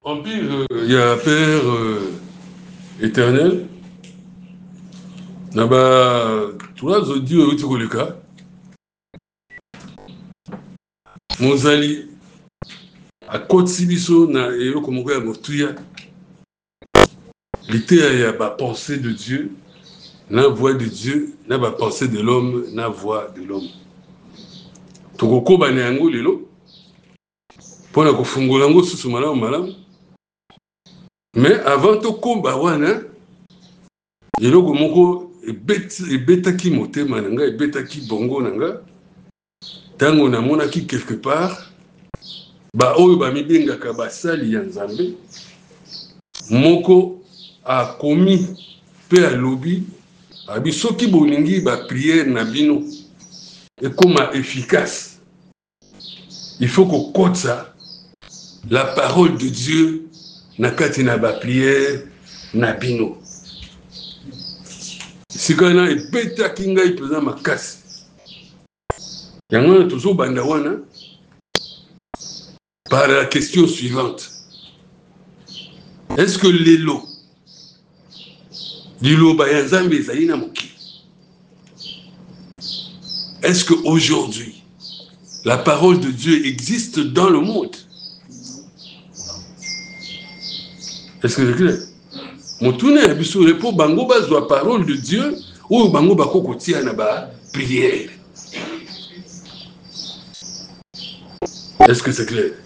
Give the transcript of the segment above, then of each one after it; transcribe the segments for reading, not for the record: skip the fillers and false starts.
Empire, il y a Père éternel. Naba, tu vois, je dis au Tikoleka, Mozali, à côté Sibiso, na ero komoko ya motuya, l'ité ya ba pensée de Dieu, na voix de Dieu, na ba pensée de l'homme, na voix de l'homme. Tokoko ba yango lelo, pona kofungola ngo susu malamu malamu. Mais avant to komba wana, eloko moko ebetaki motema na nga, ebetaki bongo na nga. Tango namonaki quelque part, ba oyo bamibengaka basali ya Nzambe, moko akomi pe alobi, abi soki bolingi ba prière na bino ekoma efficace, il faut qu'on cote ça, la parole de Dieu na kati na ba prière na bino. Sikana ebetaki ngai peza makasi. Yango na tozo banda wana par la question suivante. Est-ce que lelo liloba ya Nzambe ezali na mokili? Est-ce qu'aujourd'hui la parole de Dieu existe dans le monde? Est-ce que c'est clair? Motuna ya biso repo bango bazwa parole de Dieu ou bango bakokotia na ba prière. Est-ce que c'est clair?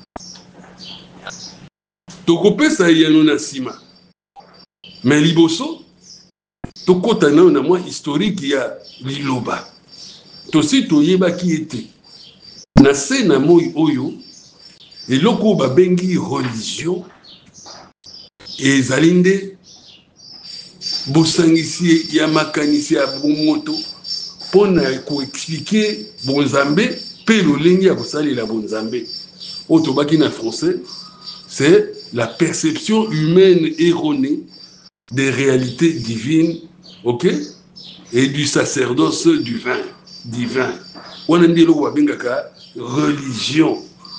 Tokopesa yano na sima. Mais liboso tokota na mwa historique ya liloba. Tosi toyeba ki ete na se na moi oyo eloko babengi religion ezali nde bosangisi ya makanisi ya bomoto pona koexplike bonzambe pe lolenge ya kosalela bonzambe. Oyo tobaki na français, c'est la perception humaine erronée des réalités divines, ok, et du sacerdoce divin. On a dit le religion.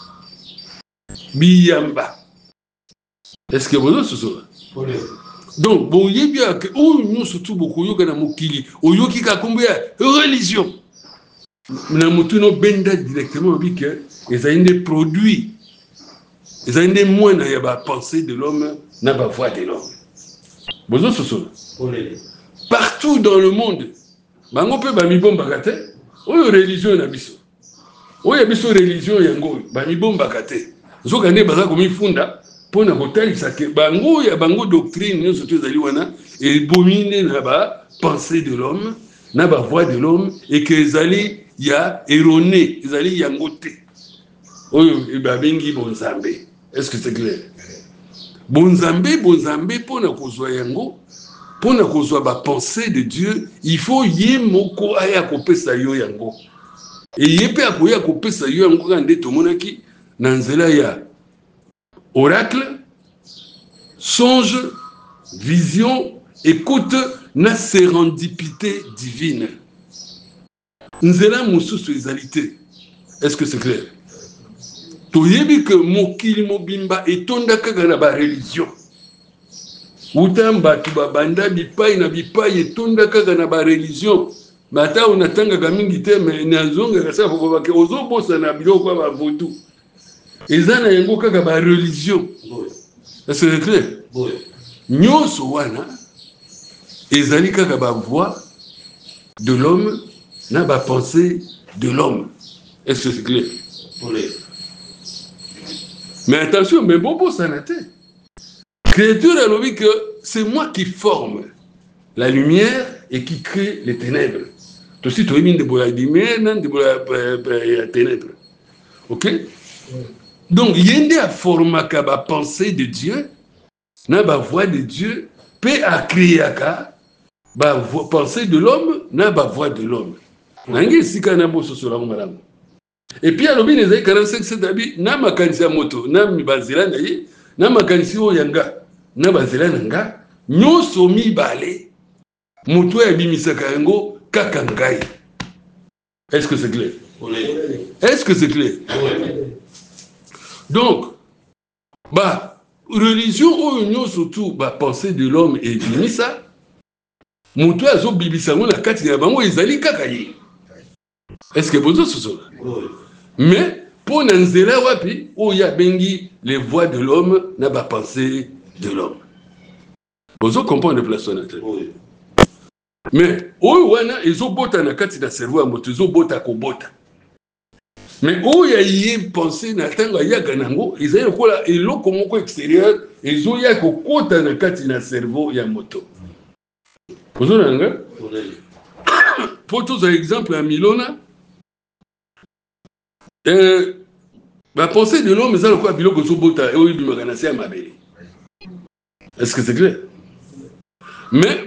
Biyamba. Est-ce que vous avez ce soir? Donc, bon, il y a bien que nous surtout beaucoup yoga na mokili, oyoki ka combien religion. Na mutuno benda directement dit que ils ont des produits. Ils ont des moyens à la pensée de l'homme, na ba voix de l'homme. Bozo soso. Partout dans le monde, bango pe ba mibomba kate, oyo religion na biso. Oyo biso religion yango ba mibomba kate. Zoka ne baza komifunda pona kotalisa ke bango ya bango doctrine nyonso to ezali wana ebomine na ba pensée de l'homme, na ba voix de l'homme et que ezali ya erroné, ezali yango te. Oyo ba bengi bonzambe. Est-ce que c'est clair? Bonzambe pona kozwa yango, pona kozwa ba pensée de Dieu, il faut ye moko aya kopesa yo yango. Et yepe akoya kopesa yo yango kande tomonaki na nzela ya oracle, songe, vision, écoute, na sérendipité divine. Nzela mosusu ezalité. Est-ce que c'est clair? Toyebi que mokili mobimba etonda kaka na ba religion. Utamba tu banda bipai na bipai etonda kaka na ba religion. Mata unatanga kamingi te me nazonga kasa foko ke ozobosa na biloko ba votu. Ezana yango kaka ba religion. Est-ce que c'est clair? Nyonso wana ezali kaka ba voix de l'homme na ba pensée de l'homme. Est-ce que c'est clair? Mais attention, mais bobo sanate. Créature a l'objet que c'est moi qui forme la lumière et qui crée les ténèbres. Tout si tu es mis de la lumière, de la ténèbres. Ok? Donc, il y a une forme à la pensée de Dieu, na ba voix de Dieu, peut à créer à la pensée de l'homme, na ba voix de l'homme. Nangi sika na bo so la malamu. Et puis, alors, il y a 45 centabi, na makanisi ya moto, na mibazela na ye, na makanisi o yanga, na bazela nanga, nyonso mibale, moto ya bimisaka yango kaka ngai. Est-ce que c'est clair? Est-ce que c'est clair? Donc, bah, religion oyo surtout ba pensée de l'homme et bimisa mutu azo bibisa ngo na kati ya bango ezali kaka ye. Est-ce que bozo sosola? Mais pour nanzela wapi oya bengi les voies de l'homme na ba pensée de l'homme. Bozo comprendre plaçonnateur. Mais oyo wana ezobota na kati na cerveau ya moto ezobota kobota. Mais oyo y pensé na tanga ya ganango ezali kola eloko moko extérieur ezoya kokota na kati na cerveau ya moto. Bozo nanga? Pour tous un exemple à Milona la pensée de l'homme ezali kola biloko ezobota oyo bimaka na se ya mabele. Est-ce que c'est clair? Mais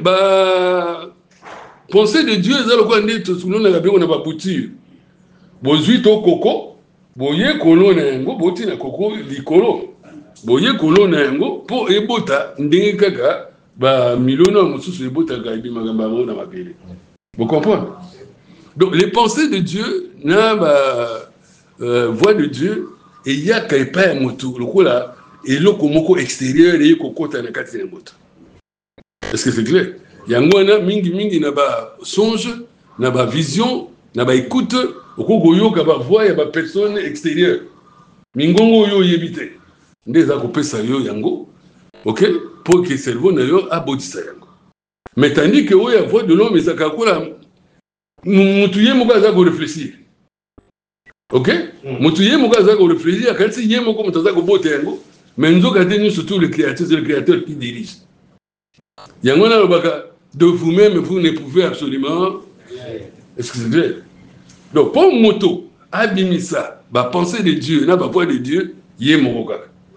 pensée de Dieu ezali kola nde tosunona na biloko na ba bouture. Bozui to koko, boye kolo na yango, boti na koko likolo. Boye kolo na yango, po ebota ndenge kaka ba milona mosusu ebota ka ebimaka bango na mabele. Vous comprenez? Donc les pensées de Dieu na voix de Dieu et ya ka epa motu lokola eloko moko extérieur et kokota na kati na moto. Est-ce que c'est clair? Yango na mingi na ba songe, na ba vision, na ba écoute. Okoyoka ba voix ya ba personne extérieure. Mingongo yo yebite. Ndeza kopesa yo yango. OK? Pour que cerveau na yo abodisa yango. Mais tandis que oya voix de l'homme ezaka kola mutuye moko aza ko réfléchir. OK? Mutuye moko aza ko réfléchir akati ye moko mutaza ko bota yango. Mais nzoka tenu surtout le créateur, c'est le créateur qui dirige. Yango na lobaka de vous-même vous ne pouvez absolument. Est-ce que c'est clair? Donc, pour moto, abimisa, ba pensée de Dieu, na ba voix de Dieu, yé mokoka.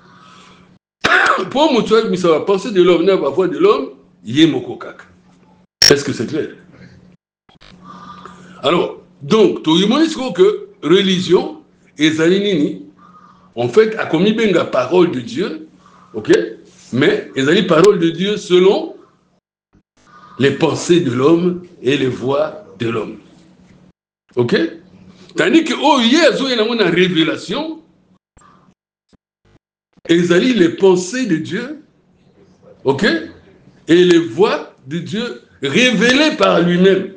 Pour moto, abimisa, ba pensée de l'homme, na ba voix de l'homme, yé mokoka. Est-ce que c'est clair? Alors, donc, tout le monde dit que religion et zalinini, en fait, a commis bien la parole de Dieu, ok? Mais, ils ont dit parole de Dieu selon les pensées de l'homme et les voix de l'homme. OK? Tandis que oh hier il y a une révélation ezali les pensées de Dieu, OK? Et les voix de Dieu révélées par lui-même.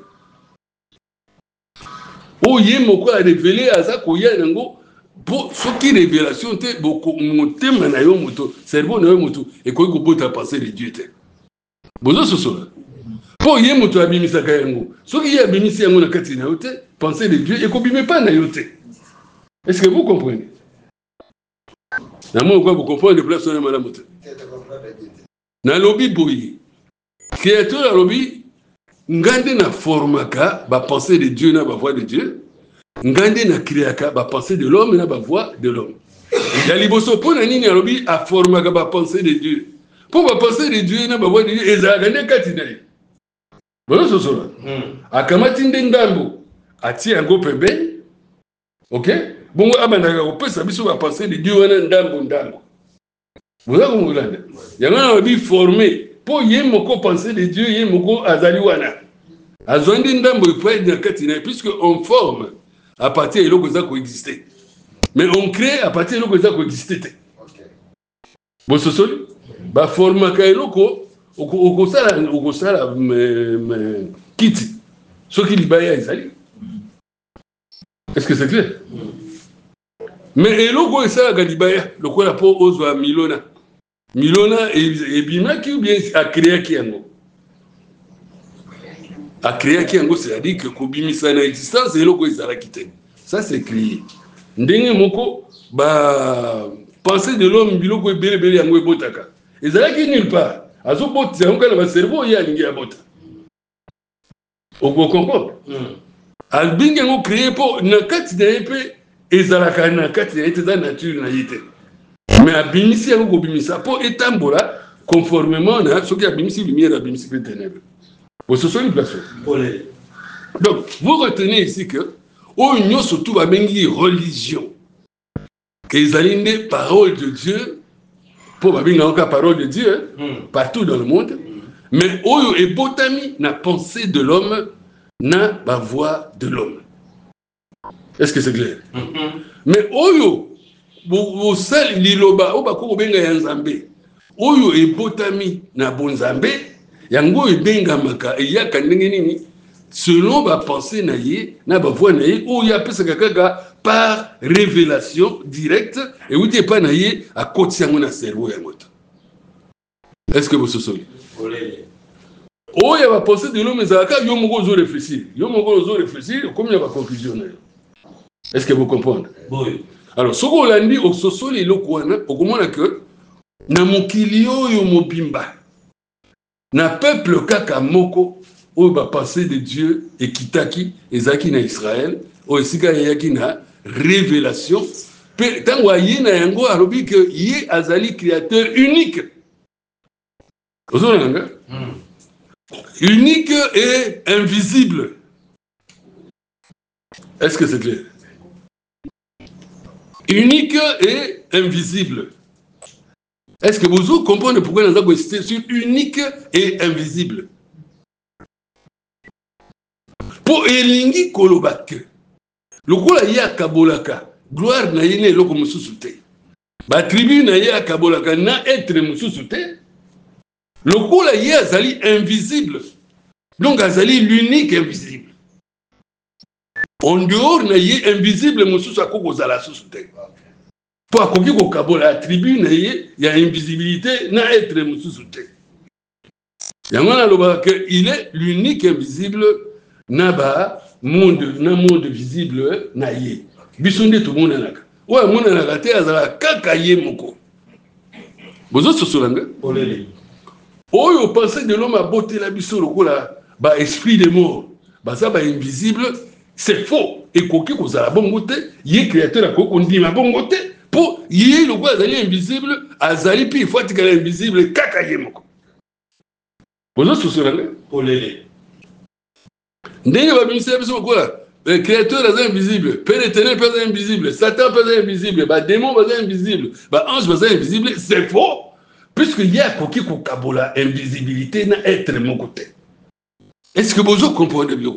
Oh hier moko a révélé à ça koya nango pour ce qui révélation te beaucoup motema na yo moto cerveau na yo moto et ko bota pensée de Dieu te. Bozo sosola. Pour y moto abimisa kayango. Ce qui y abimisa yango na kati na yote, pensée de Dieu et ko bime pas na yote. Est-ce que vous comprenez? Na mo quoi vous comprenez de place na mala moto. Na lobby boyi. Créateur la lobby ngande na formaka ba pensée de Dieu na ba voix de Dieu. Ngande na créaka ba pensée de l'homme na ba voix de l'homme. Ya liboso po na nini la lobby a formaka ba pensée de Dieu. Pour ba pensée de Dieu na ba voix de Dieu ezagane kati na ye. Voilà ce soir. Akamati ndambo ati yango pembe. OK? Bongo abandaka kopesa biso ba pensée de Dieu wana ndambo. Vous avez compris? Yanga na bi formé pour yé moko pensée de Dieu yé moko azali wana. Azondi ndambo ifa na kati na puisque on forme à partir de l'oko za ko exister. Mais on crée à partir de l'oko za ko exister. OK. Bon ce soir ba forma ka eloko au Kosala kiti. Ce qui libaya ezali. Est-ce que c'est clair? Mais et logo ça galibaya, le quoi la po ozwa Milona. Milona et bima qui ou bien a créé qui yango. A créé qui yango, c'est-à-dire que kobimisa na existence et logo ezala kité. Ça c'est créé. Ndenge moko ba pensée de l'homme biloko ebele yango ebotaka. Ezala qui nulle part. Azobot c'est encore le cerveau il y a lingi abota. Vous comprenez? Albinga ngo créé pour na kati na épée ezalaka na kati na ete za nature na yite. Mais abimisi yango kobimisa pour etambola conformément na ce qui abimisi lumière abimisi ténèbres. Vous se souvenez de ça? Donc vous retenez ici que au union surtout ba bengi religion. Que ezalinde parole de Dieu. Pour la parole de Dieu, partout dans le monde, mais oyo et botami na pensée de l'homme, na la voix de l'homme. Est-ce que c'est clair? Mais oyo, vous seul liloba, oba ko benga yanzambe, oyo ebotami na bonzambe yango ebengamaka eyaka ndenge nini selon ba pensée na ye na ba voix na ye oyo apesaka kaka par révélation directe et où tu pas na ye à côté yango na cerveau yango. Est-ce que vous se souvenez? Oh, il y a la pensée de l'homme, il y a un réfléchir. Il y a un réfléchir, comme il y a une conclusion. Est-ce que vous comprenez? Oui. Alors, ce qu'on a dit au Sosol et au Kouana, au Kouana que, na mokilio yo mobimba, na peuple kaka moko, où la pensée de Dieu et kitaki, et zaki na Israël, ou esika yaki na révélation, tant que yé na yango alobi que yé azali créateur unique. Vous avez unique et invisible. Est-ce que c'est clair? Unique et invisible. Est-ce que vous comprenez pourquoi nous avons insisté sur unique et invisible? Pour elingi kolobake. Lokola ya kabolaka. Gloire na yene loko mususute. Ba tribu na ya kabolaka na être mususute. Lokola ye azali invisible. Donc azali l'unique invisible. En dehors na ye invisible mususu akoko zala susute. Po akoki ko kabola tribu na ye ya invisibilité na être mususute. Yango na loba que il est l'unique invisible na ba monde visible na ye. Bisonde tout monde naka. Wa monde naka te azala kaka ye moko. Bozo sosolanga? Olele. Oyo pensée de l'homme a beauté la biso lokola ba esprit de mort ba ça ba invisible c'est faux et koki ko za bongo te yé créateur a ko ndima bongo te pour yé lokola azali invisible azali pi faut tikala invisible kaka ye moko bozo sosolanga olele ndenge ba ministère biso lokola le créateur est invisible, Père éternel est invisible, Satan est invisible, ba démon est invisible, ba ange est invisible, c'est faux. Puisqu'il y a koki kabola invisibilité na être mon côté. Est-ce que vous comprenez bien?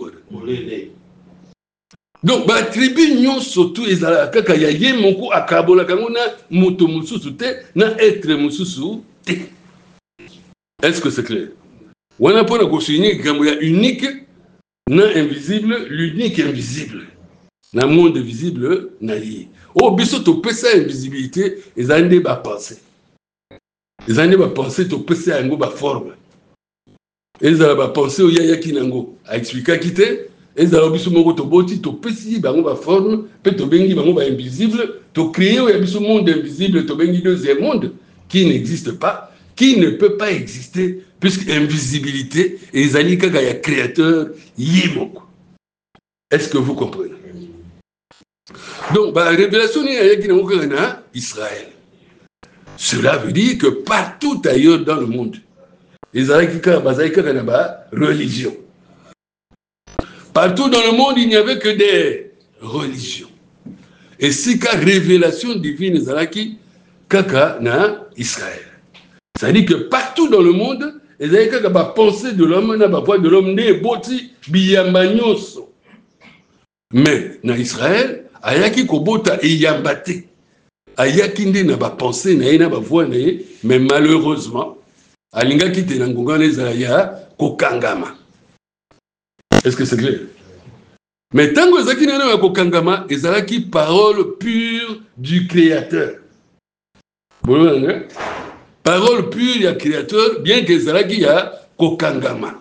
Donc, la tribu nyon surtout ezala kaka ya ye moko akabola kango na moto mususu te na être mususu te. Est-ce que c'est clair? On a pas ko souligner que il y a unique na invisible, l'unique invisible. Na monde visible na ye. Oh biso to pesa invisibilité ezande ba penser. Les années va penser to pesa yango ba forme. Ezala ba penser oya yaki nango a expliquer kité ezala biso moko to boti to pesi bango ba forme pe to bengi bango ba invisible to créer oya biso monde invisible to bengi deuxième monde qui n'existe pas, qui ne peut pas exister puisque invisibilité ezali kaka ya créateur yimoko. Est-ce que vous comprenez? Donc ba révélation ni yaki nango na Israël. Cela veut dire que partout ailleurs dans le monde, les religions. Partout dans le monde, il n'y avait que des religions. Et c'est qu'à révélation divine, Zalaki, Kaka na Israël. C'est-à-dire que partout dans le monde, les avez qu'à pensée de l'homme, na voix de l'homme, né, boti, biyambanyoso. Mais, na Israël, ayaki kobota et yambate. Ayakinde na ba pensée na ina ba voix na ye, mais malheureusement alinga kite na ngonga na ya kokangama. Est-ce que c'est clair? Mais tango ezaki na na kokangama ezalaki parole pure du créateur. Bon, parole pure du créateur bien que ezalaki ya kokangama.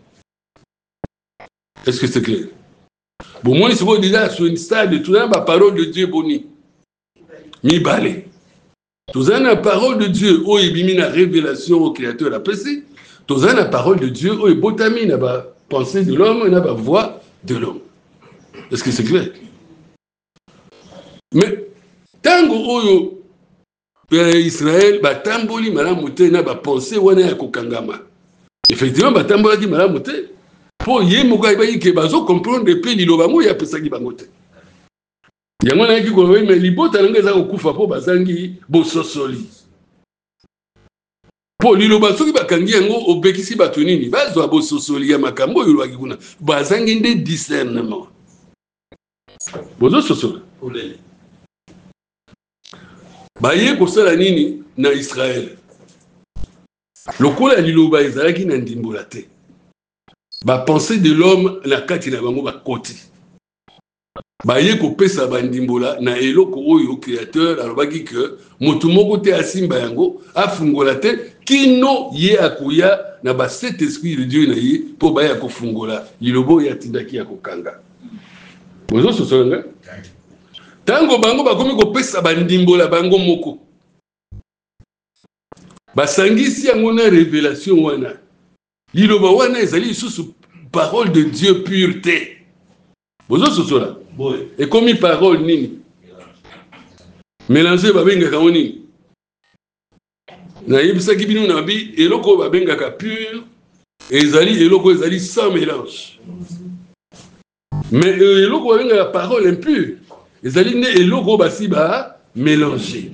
Est-ce que c'est clair? Bon moi c'est bon déjà sur une stade de tout la parole de Dieu boni. Mibale. Tous la parole de Dieu, où il y a une révélation au Créateur la pensée. Tous la parole de Dieu, où il y a une pensée de l'homme, une voix de l'homme. Est-ce que c'est clair? Mais, tant que Israël, tamboli malamoute, n'a pas pensé, ou n'a pas kangama. Effectivement, tamboli dit malamoute, pour y mokaïbaï ke bazo comprendre depuis l'ilobamo, il y a pesé qui bangote. Yango na yaki ko mais libota nanga za okufa po bazangi bososoli. Po liloba soki bakangi yango obekisi bato nini bazwa bososoli ya makambo yolwaki kuna bazangi nde discernement. Bozo sosoli. lokola liloba ezalaki na ndimbola te pensée de l'homme na kati na bango bakoti baye kopesa bandimbola na eloko oyo créateur alobaki que motu moko te asimba yango afungola te kino ye akoya na ba cet esprit de Dieu na ye po baya kofungola lilobo ya tindaki ya kokanga bozo sosonga tango bango bakomi kopesa bandimbola bango moko basangisi yango na révélation wana liloba wana ezali susu parole de Dieu pure te bozo sosola et comme parole nini mélanger babengaka nini na yebisaki bino na bi eloko babengaka pure ezali eloko ezali sans mélange mais eloko babengaka parole impure ezali ne eloko basi ba mélanger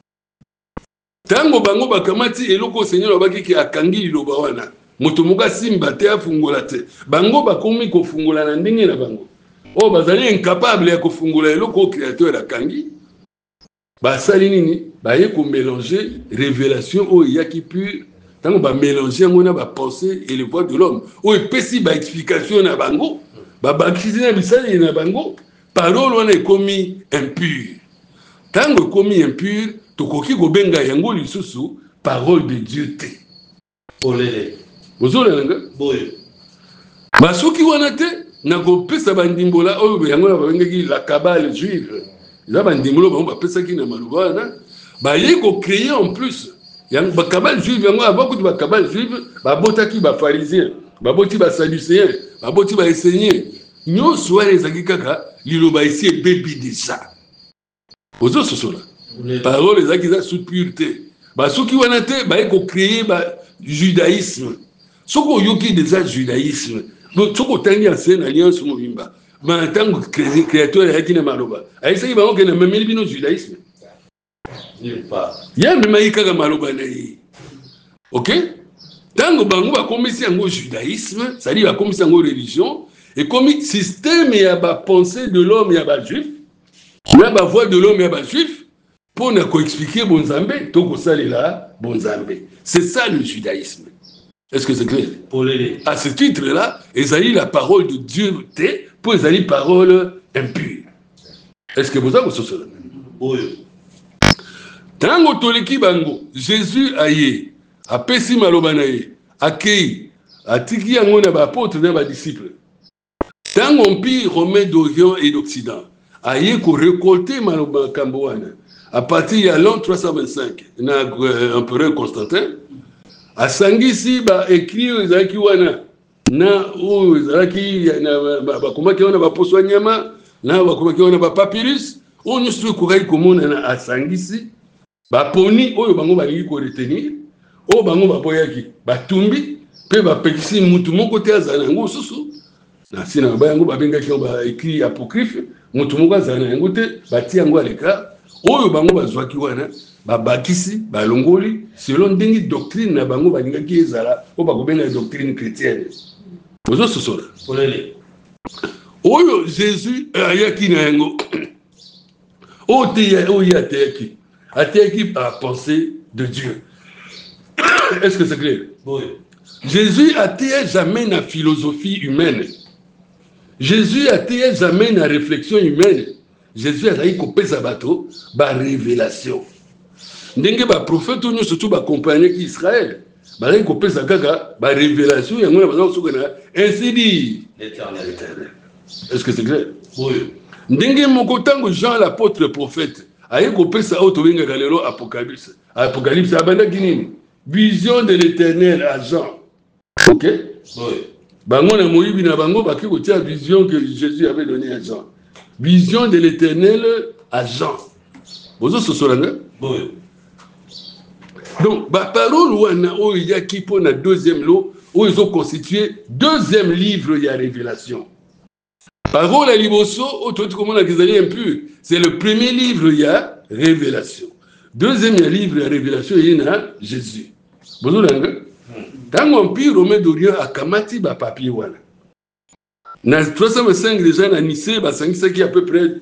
tango bango bakamati eloko Seigneur abaki ki akangi liloba wana moto moka simba te afungola te bango bakomi kofungola na ndenge na bango oh bazali incapable ya kofungola eloko créateur akangi basali nini baye ko mélanger révélation o yaki pure tango ba mélanger yango na ba pensée et les voix de l'homme o epesi ba explication na bango ba bakisi na bisali na bango parole wana ekomi impure tango ekomi impure tokoki kobenga yango lisusu parole de Dieu te olele bozola nga boyo basuki wana te na kopesa bandimbola oyo yango na babengaki la cabale juive za bandimbola bango bapesaki na maloba wana baye ko créer en plus yango ba cabale juive yango abakuti ba cabale juive babotaki ba pharisien baboti ba sadducéen baboti ba esseigné nyonso wana ezaki kaka liloba esi ebebi déjà ozo sosola parole ezaki za sous pureté basuki wana te baye ko créer ba judaïsme soko oyoki déjà judaïsme soko tangi ancienne alliance mobimba ma tango créateur yaki na maloba aisaki bango ke na memeli bino judaïsme ya memaki kaka maloba na ye ok tango bango bakomisi yango judaïsme c'est-à-dire bakomisi yango religion ekomi système ya bapensée de l'homme ya bajuif na bavoix de l'homme ya bajuif pour ne ko-expliquer bonzambe to kosalela bonzambe c'est ça le judaïsme. Est-ce que c'est clair? À ce titre-là, ezali la parole de Dieu pour ezali parole impure. Est-ce que vous avez cela? Oui. Tango toleki bango, Jésus aye, apesi maloba na ye, akei, atiki yango na ba apôtre na ba disciples. Tango empire romain d'Orient et d'Occident, aye ko récolter maloba kamboana. À partir de l'an 325, na empereur Constantin, asangisi ba écrit ezaki wana na o ezaki na bakomaki wana ba poso nyama na bakomaki wana ba papyrus o nyusu ko kai komona na asangisi ba poni oyo bango balingi ko retenir o bango baboyaki batumbi pe bapekisi mutu moko te azana ngo susu na sina ba yango babengaki ba écrit apocryphe mutu moko azana ngo te bati yango aleka oyo bango bazwaki wana babakisi balongoli selon ndenge doctrine na bango balingaki ezala o bakobenga doctrine chrétienne ozo sosola polele oyo Jésus ayaki na yango o te ateki à penser de Dieu. Est-ce que c'est clair? Oui. Jésus atteint jamais na philosophie humaine. Jésus atteint jamais na réflexion humaine. Jésus a dit kopesa bato ba révélation. Ndenge ba prophète nous surtout ba compagnie qui Israël. Ba ri kopesa kaka ba révélation yango na bazo sokana ainsi dit l'Éternel. Est-ce que c'est clair? Oui. Ndenge moko tango Jean l'apôtre prophète aye kopesa auto benga galelo apocalypse. Apocalypse abanda kinini? Vision de l'Éternel à Jean. OK? Oui. Bango na moyibi na bango ba ki kotia vision que Jésus avait donnée à Jean. Vision de l'Éternel à Jean. Vous ce solennel? Oui. Donc, la parole où il y a qui pour la deuxième lot, où ils ont constitué deuxième livre, il y a révélation. Parole à Liboso, c'est le premier livre, il y a révélation. Deuxième livre, il y a révélation, il y a Jésus. Vous voyez? Dans l'Empire romain d'Orient, à Kamati, ba papier, voilà. Dans 305 déjà, dans Nice, il y a à peu près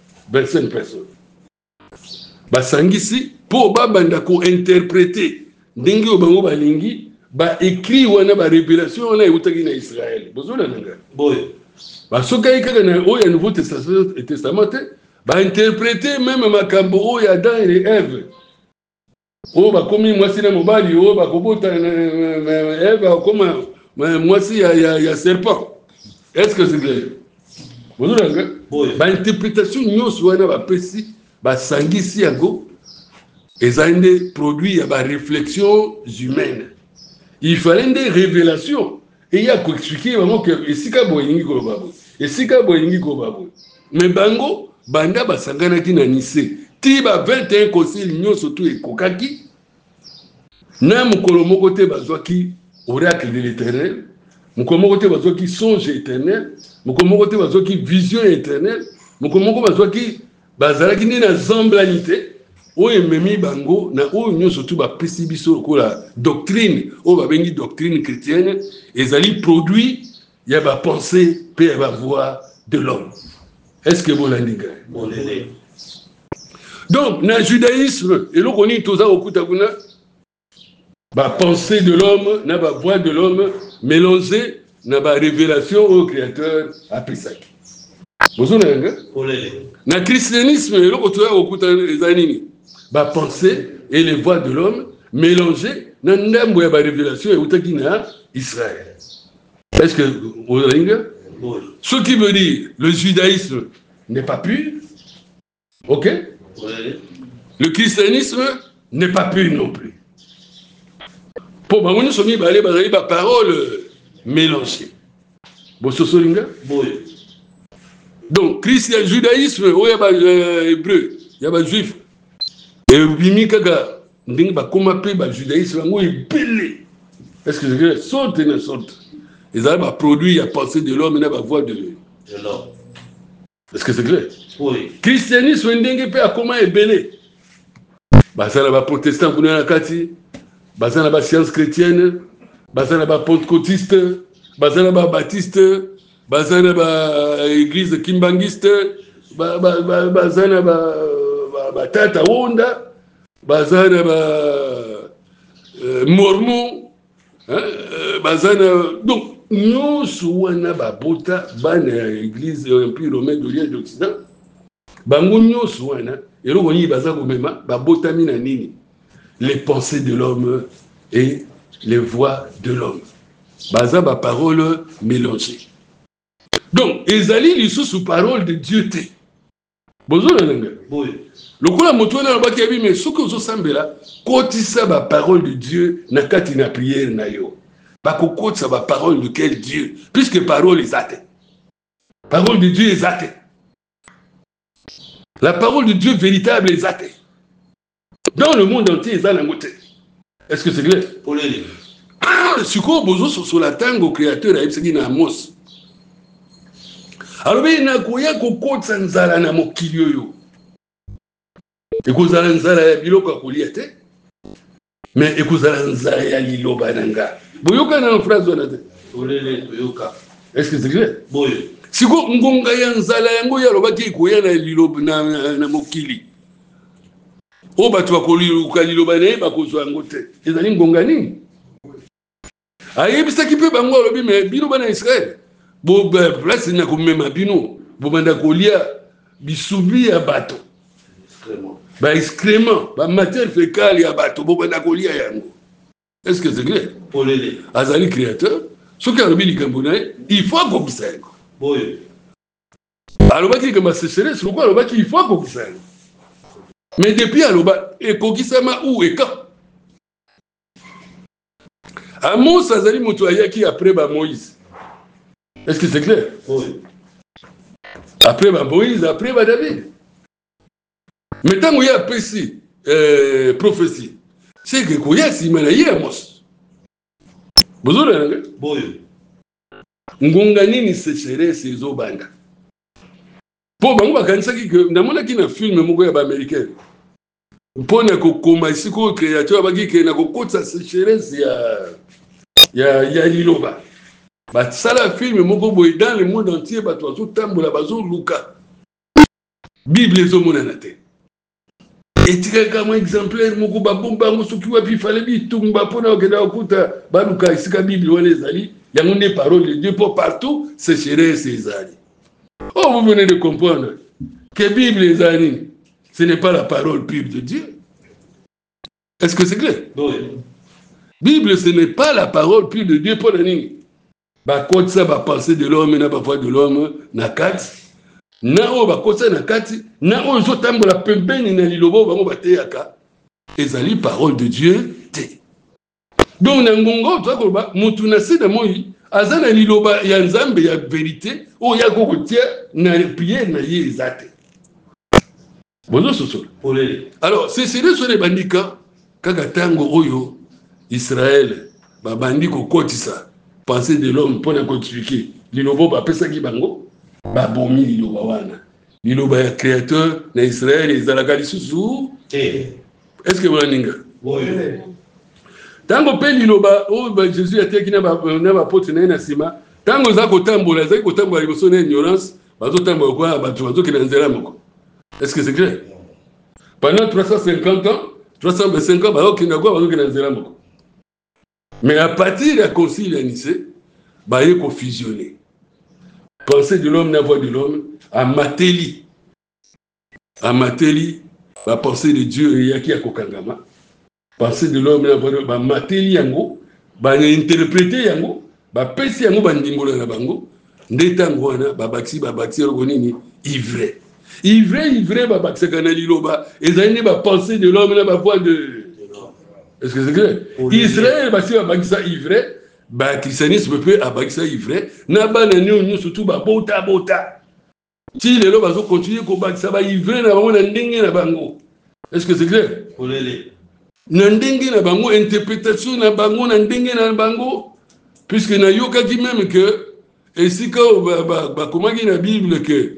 325 personnes. Basangisi, pour babanda ko interpréter ndenge o bango balingi ba écrit wana ba révélation na eutaki na Israël bozona nanga boy ba sokai kaka na o ya Nouveau Testament ba interpréter même makambo o ya Adam et Ève o ba komi mwasi na mobali o ba kobota Ève koma mwasi ya serpent. Est-ce que c'est clair? Bozona nanga ba interprétation nyonso wana ba pesi ba sangisi yango ezande produit ya ba réflexion humaine. Il fallait des révélations. Et il y a qu'à expliquer vraiment que esika boyingi ko babo. Esika boyingi ko babo. Mais bango banda basangana ki na Nice. Ti ba 21 conseil nyonso tout ekokaki. Na mukolo moko te bazwaki oracle de l'Éternel. Mukolo moko te bazwaki songe éternel. Mukolo moko te bazwaki vision éternelle. Mukolo moko bazwaki bazalaki na zamblanité. Oye memi bango na oyo nyonso tout ba pesi biso ko la doctrine o ba bengi doctrine chrétienne ezali produit ya ba pensée pe ya ba voix de l'homme. Est-ce que vous l'indiquez? Donc na judaïsme et loko ni toza okuta kuna ba pensée de l'homme na ba voix de l'homme mélangée na ba révélation au créateur a pisaki. Bozona nga na christianisme et loko toza okuta ezanini ba pensée et les voix de l'homme mélangées dans la révélation et utaki na Israël. Est-ce que vous voyez? Ce qui veut dire le judaïsme n'est pas pur, ok? Le christianisme n'est pas pur non plus. Pour moi, nous sommes allés par parole mélangée. Donc, christian, judaïsme, il y a hébreu, il y a juif. Et bimi kaka ndingi ba koma pe ba judaïsme ngo ebele. Est-ce que je sorte na sorte ils avaient ba produit ya pensée de l'homme na ba voix de l'homme. Est-ce que c'est clair? Oui. Christianisme ndingi pe akoma ebele. Ba ça ba protestant kuna na kati, ba ça ba science chrétienne, ba ça ba pentecôtiste, ba ça ba baptiste, ba ça ba église kimbangiste, ba ça ba tata wonda bazana ba mormon bazana donc nous wana ba bota bana église empire romain d'Orient d'Occident bango nyonso wana eloko nyi baza komema ba bota mina nini les pensées de l'homme et les voix de l'homme baza ba parole mélangées donc ezali lisusu parole de Dieu te bozona nanga boy le coup la moto na ba ki mais ce que vous sambela kotisa ba parole de Dieu na kati na prière na yo ba kokotisa ba parole de quel Dieu puisque parole est athée. Parole de Dieu est athée. La parole de Dieu véritable est athée. Dans le monde entier ils en ont. Est-ce que c'est clair? Pour les si quoi bozo sur la tango créateur a ipsaki na Amos. Alors bien na koya kokotisa nzala na mokili yo. Ekozala nzala ya biloko ya kolia te mais ekozala nzala ya liloba nanga boyoka na phrase wana te olele toyoka. Est-ce que c'est clair? Boyo siko ngonga ya nzala yango ya lobaki ekoya na liloba na mokili o bato bakoliluka liloba ne bakozwa yango te ezali ngonga nini ayebisaki mpe bango alobi mais bino bana Israël bo place na komema bino bobanda kolia bisubi ya bato ba excrément ba matière fécale ya bato bobanda kolia yango. Est-ce que c'est clair? Polele azali créateur ce qui a remis likambo na il faut kokisa yango boyo alobaki que ma sécheresse pourquoi alobaki il faut kokisa yango mais depuis aloba ekokisama ou et quand Amos azali moto ayaki après ba Moïse. Est-ce que c'est clair? Oui. Après ba Moïse, après ba David. Mais tant qu'il y a précis prophétie, c'est que quand il y a si mal y a Amos. Vous avez vu? Oui. Ngongani ni sécheresse et zobanga. Pour bango bakanisaki que ndamona ki na film moko ya ba américain. Mpona ko koma isiko créateur baki ke na ko kotsa sécheresse ya liloba. Ba sala film moko boy dans le monde entier ba to tambola bazo luka. Bible ezomona na te. etika kama exemplaire moko babomba ngo soki wapi fallait bitumba pona okenda okuta baluka isika Bible wana ezali yango nde parole de Dieu pour partout sécheresse ezali. Oh, vous venez de comprendre que Bible ezali ce n'est pas la parole pure de Dieu. Est-ce que c'est clair? Oui. Bible ce n'est pas la parole pure de Dieu pour la nini. Ba kotsa ba pensée de l'homme na ba foi de l'homme na kati. Na o ba kotsa na kati, na o zo tambola pembeni na lilobo bango bateyaka. Ezali parole de Dieu te. Donc na ngongo to ko ba mutu na sida moyi azana liloba ya nzambe ya vérité o ya ko kotia na prière na ye ezate. Bonjour soso. Alors c'est sur les bandika kaka tango oyo Israël ba bandiko kotisa pensée de l'homme pour expliquer lilobo ba pesa ki bango ba bomi liloba wana liloba ya créateur na Israël ezalaka lisusu est-ce que vous l'aninga oui tango pe liloba o ba Jésus ateki na ba pote na sima tango za kotambola za kotambola liboso na ignorance bazo tambola kwa bato bazo kina nzela moko. Est-ce que c'est clair? Pendant 350 ans 325 ans bazo kina kwa bazo kina nzela moko. Mais à partir de la concile à Nicée, bah, il faut fusionner. Pensée de l'homme, la voix de l'homme, à Matéli, la pensée de Dieu et Yaki Akokangama. Pensée de l'homme, la voix de l'homme, bah, Matéli Yango, bah, interprété Yango, bah, Pessi Yango, bah, Ndimbola na Bango, Ndetangwana, bah, Baxi, Rogonini, ivre. Ivre, bah, Baxi Kanalilo, bah, et ça y est, bah, pensée de l'homme, la voix de. Est-ce que c'est clair? Israël, bah, si on a ça ivre, bah, christianisme peut avoir ça ivre. N'a-ba nous surtout bah bota. Si les gens continuent à combattre ça, bah ivre, n'a pas n'endengue na bango. Est-ce que c'est clair? N'endengue na bango, interprétation na bango, n'endengue na bango, puisque na yoka dit même que, et si quand bah comment dit la Bible que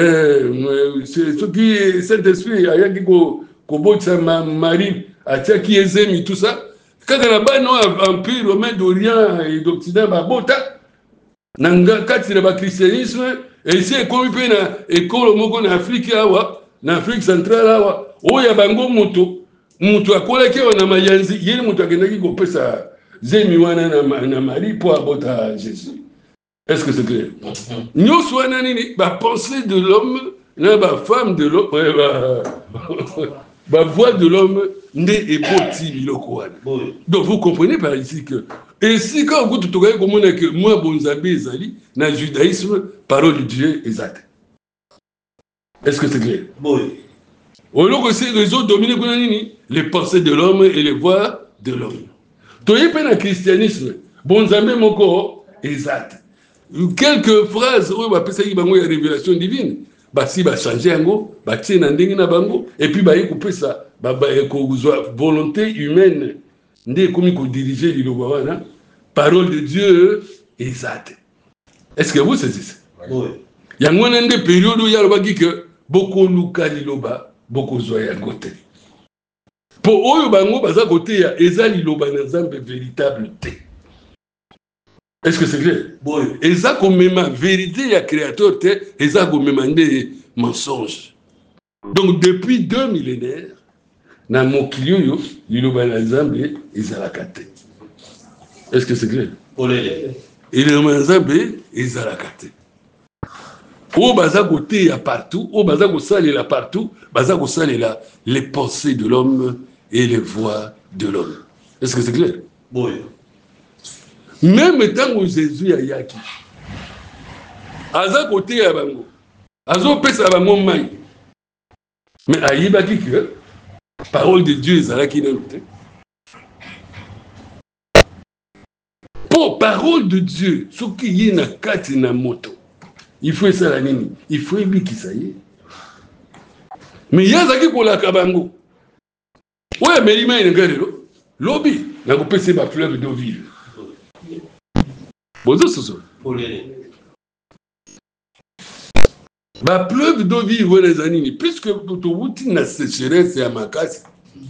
c'est ce qui Saint-Esprit a yaki ko botsa Marie Atiaki Ezemi, tout ça. Quand on a un empire romain d'Orient et d'Occident, bota, nanga kati na christianisme, et ici comme pe na école moko na Afrique na Afrique centrale awa, oya bango mutu akola ke na mayanzi, yele mutu akendaki ko pesa zemi wana na Marie pour abota Jésus. Est-ce que c'est clair? Nous soyons nini ba pensée de l'homme, na ba femme de l'homme, ba voix de l'homme né et boti biloko wana. Donc vous comprenez par ici que et si quand vous tout comme on que moi bonzabe ezali na judaïsme parole de Dieu exact. Est-ce que c'est clair? Oui. Au lieu que ces réseaux dominés kuna nini les pensées de l'homme et les voix de l'homme. Toye pe na christianisme bonzabe moko exact. Quelques phrases où va penser qu'il y a révélation divine. Bah si bah changer yango, bah tiens n'andingi na bango et puis bah couper ça, bah volonté humaine, ndé comme qu'on diriger liloba wana, parole de Dieu exact. Est-ce que vous saisissez? Oui. Yango n'ende période où il y a le bagi que beaucoup luka liloba, beaucoup zoya côté. Pour oyo bango baza côté ya eza liloba na nzambe véritable te. Est-ce que c'est clair? Oui. Et ça, comme même vérité, il y a créateur, et ça, comme même des mensonges. Donc, depuis 2 millénaires, dans mon client, il y a un ensemble, ils ont la carte. Est-ce que c'est clair? Oui. Il y a un ensemble, ils ont la carte. Au bazar côté, il y a partout. Au bazar côté, il y a partout. Bazar côté, il y a les pensées de l'homme et les voix de l'homme. Est-ce que c'est clair? Oui. Même tant que Jésus a yaki, aza côté ya bango, azo pesa bango mai, mais ayibaki que parole de Dieu ezalaki na lutte. Pour parole de Dieu, ce qui y na kati na moto, il faut ça la nini, il faut ebiki ça y est. Mais yazaki ko la kabango. Ouais, mais il m'a une galero, lobby, na ko pesa ba fleuve d'eau vive. Bonjour, Soso. Ma pleuve d'eau vive les années, puisque tout routine na sécheresse et à ma casse.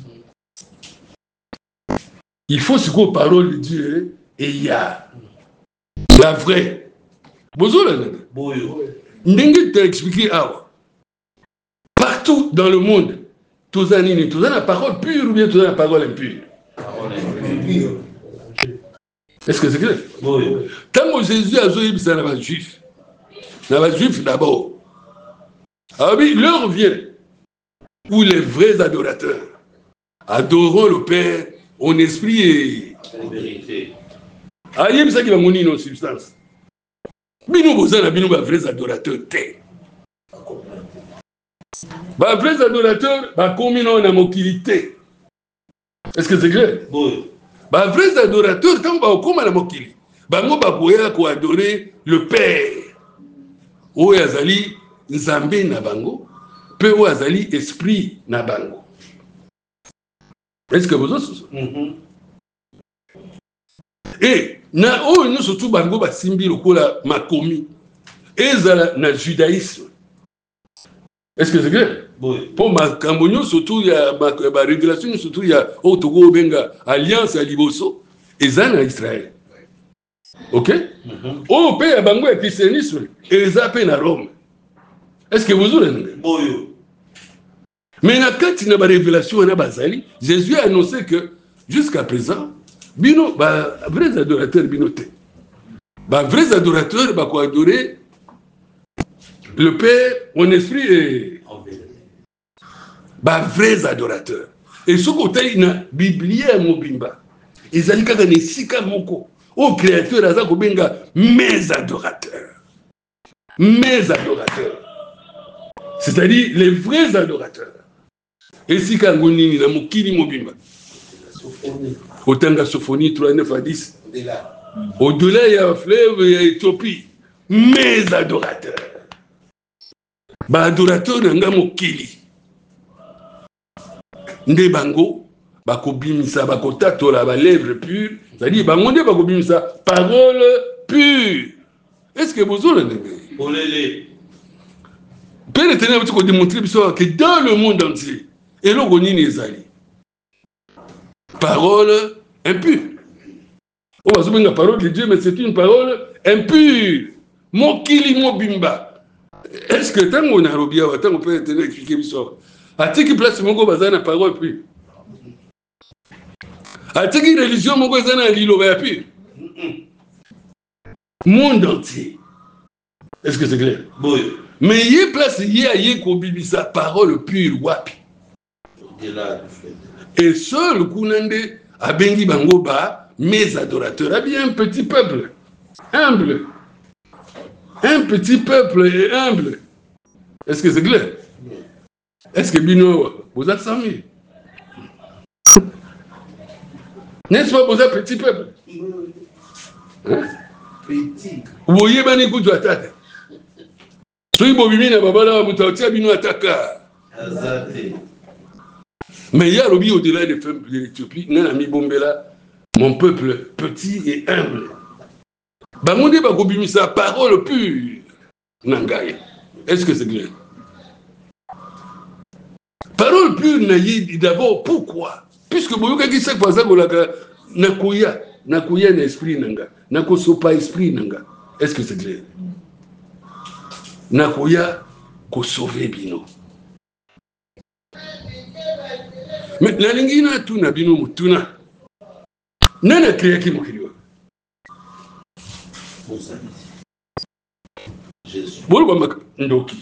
Il faut ce qu'on parole de Dieu et il y a la vraie. Bonjour, la nana. Bonjour. N'engue t'a expliqué, partout dans le monde, Tous la parole pure ou bien tous la parole impure? Est-ce que c'est clair? Oui. Tant que Jésus a joué, c'est dans les Juifs. Dans les Juifs d'abord. Alors oui, l'heure vient où les vrais adorateurs adoreront le Père en esprit et en vérité. Ah, il y a ça qui va mourir en substance. Bino bozana bino ba vrais adorateurs té. Ba vrais adorateurs ba communons na mokilité. Est-ce que c'est clair? Oui. Ba vrais adorateurs tant ba okoma na mokili. Ba ngo ba boya ko adorer le Père. O yazali nzambe na bango, pe o yazali esprit na bango. Est-ce que vous autres? Et na o nous surtout bango ba simbi lokola makomi. Ezala na judaïsme. Est-ce que c'est clair? Oui. Pour ma cambonio surtout il y a ma régulation surtout il y a Otogo Benga alliance à Liboso et Zana Israël. OK? Au pays à bango et christianisme et zappé na Rome. Est-ce que vous avez? Oui. Mais quand il y a une révélation à Bazali, Jésus a annoncé que jusqu'à présent, bino ba vrais adorateurs binoté. Ba vrais adorateurs ba ko adorer le Père en esprit et ba vrais adorateurs. Et ce côté na Biblia mobimba. Ezali kaka ne sika moko. Au créateur azako benga mes adorateurs. Mes adorateurs. C'est-à-dire les vrais adorateurs. Et si Kangonini na mokili mobimba. Otanga Sophonie 3:9 à 10. Au-delà, il y a fleuve, il y a Éthiopie. Mes adorateurs. Ba adorateurs nanga mokili. Nde bango, ba kobimisa, ba kotatola, ba lèvres pures. C'est-à-dire, bango nde ba kobimisa, parole pure. Est-ce que vous avez le Père éternel va te démontrer que dans le monde entier, et là, on y parole impure. On va se la parole de Dieu, mais c'est une parole impure. Mokili mobimba. Est-ce que tant qu'on a robia, tant qu'on peut expliquer l'histoire, à quelle place mon go bazana parole pure? À quelle religion mon go bazana lilo va pure? Monde entier. Est-ce que c'est clair? Oui. Mais il y a place, il y a sa parole pure, wapi. Et seul Kounande a bengi bangoba, mes adorateurs, a bien un petit peuple, humble. Un petit peuple et humble. Est-ce que c'est clair? Est-ce que Bino, vous êtes 100 000? N'est-ce pas, vous êtes petit peuple? Hein? Petit. Vous voyez, Bani Koudouatate. Mais il y a l'objet au-delà des femmes de l'Éthiopie, mon peuple petit et humble. Bamonde bakobimi sa parole pure. Nangaye. Est-ce que c'est clair? Parole pure naïe d'abord pourquoi? Puisque boyoka ki chaque fois ça kolaka nakoya na esprit nanga, nakosopa esprit nanga. Est-ce que c'est clair? Nakoya ko sauver bino. Mais la lingina tuna bino mutuna. Nana créé qui mokiliwa. Jésus. Bolo ba ndoki.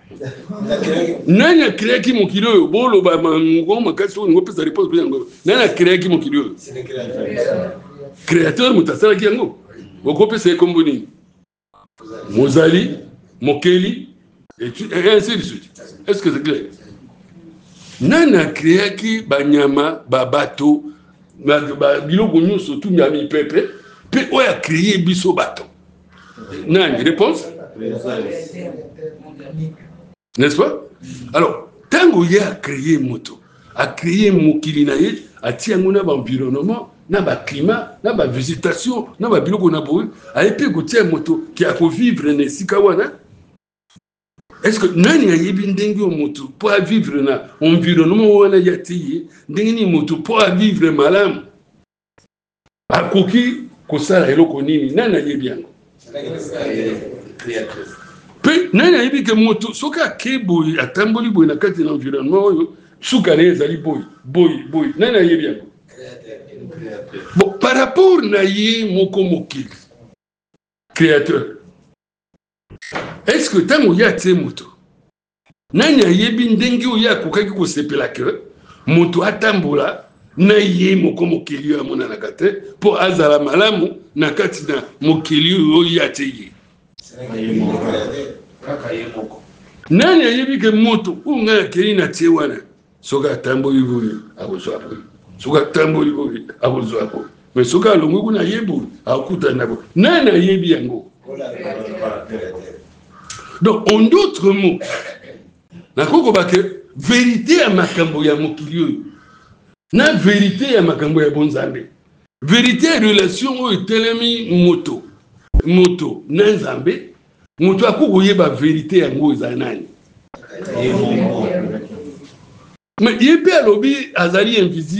Nana créé qui mokiliwa bolo ba mango makaso ngo pesa réponse bien ngo. Nana créé qui mokiliwa. C'est le créateur. Créateur mutasala ki ngo. Boko pesa komboni. Mozali Mokeli, et ainsi de suite. Est-ce que c'est clair? Nana créé qui banyama, babato, biloko nyonso tout nyami pepe, pe oya créé biso bato. Nani, réponse? N'est-ce pas? Alors, tango ya a créé moto, a créé mokili na ye, a tiango na environnement, na ba climat, na ba végétation, na ba biloko na boye, a épé ko tia moto qui a ko vivre na sikawana. Est-ce que nani a yebi ndenge moto pour vivre na environnement wana yati ndenge ni moto pour vivre malam akoki ko sala eloko nini nani a yebi yango pe nani a yebi ke moto soka kebo atamboli boye na kati na environnement suka ne ezali boy nani ayebi yango bon par rapport na ye moko mokili créateur est-ce que tango ya tie moto nani ayebi ndenge oyo akokaki kosepela ke moto atambola na ye moko mokili oyo amonanaka te mpo azala malamu na kati na mokili oyo ya te ye nani ayebi ke moto oyo ngai akeli na tie wana soki atamboli boye akozwa boye soki atamboli boye akozwa boye mais soki alongwi kuna ayebi akutana boye nani ayebi yango donc en d'autres mots nakokoba ke vérité ya makambo ya mokili oyo na vérité ya makambo ya bonzambe vérité ya relation oyo etelemi moto na nzambe moto akokoyeba vérité yango eza nani mais ye mpe alobi azali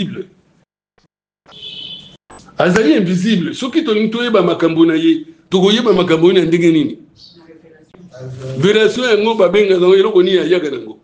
invisible soki tolingi toyeba makambo na ye tokoyeba makambo oyo na ndenge nini relation yango babengaka eloko nini ayaka nango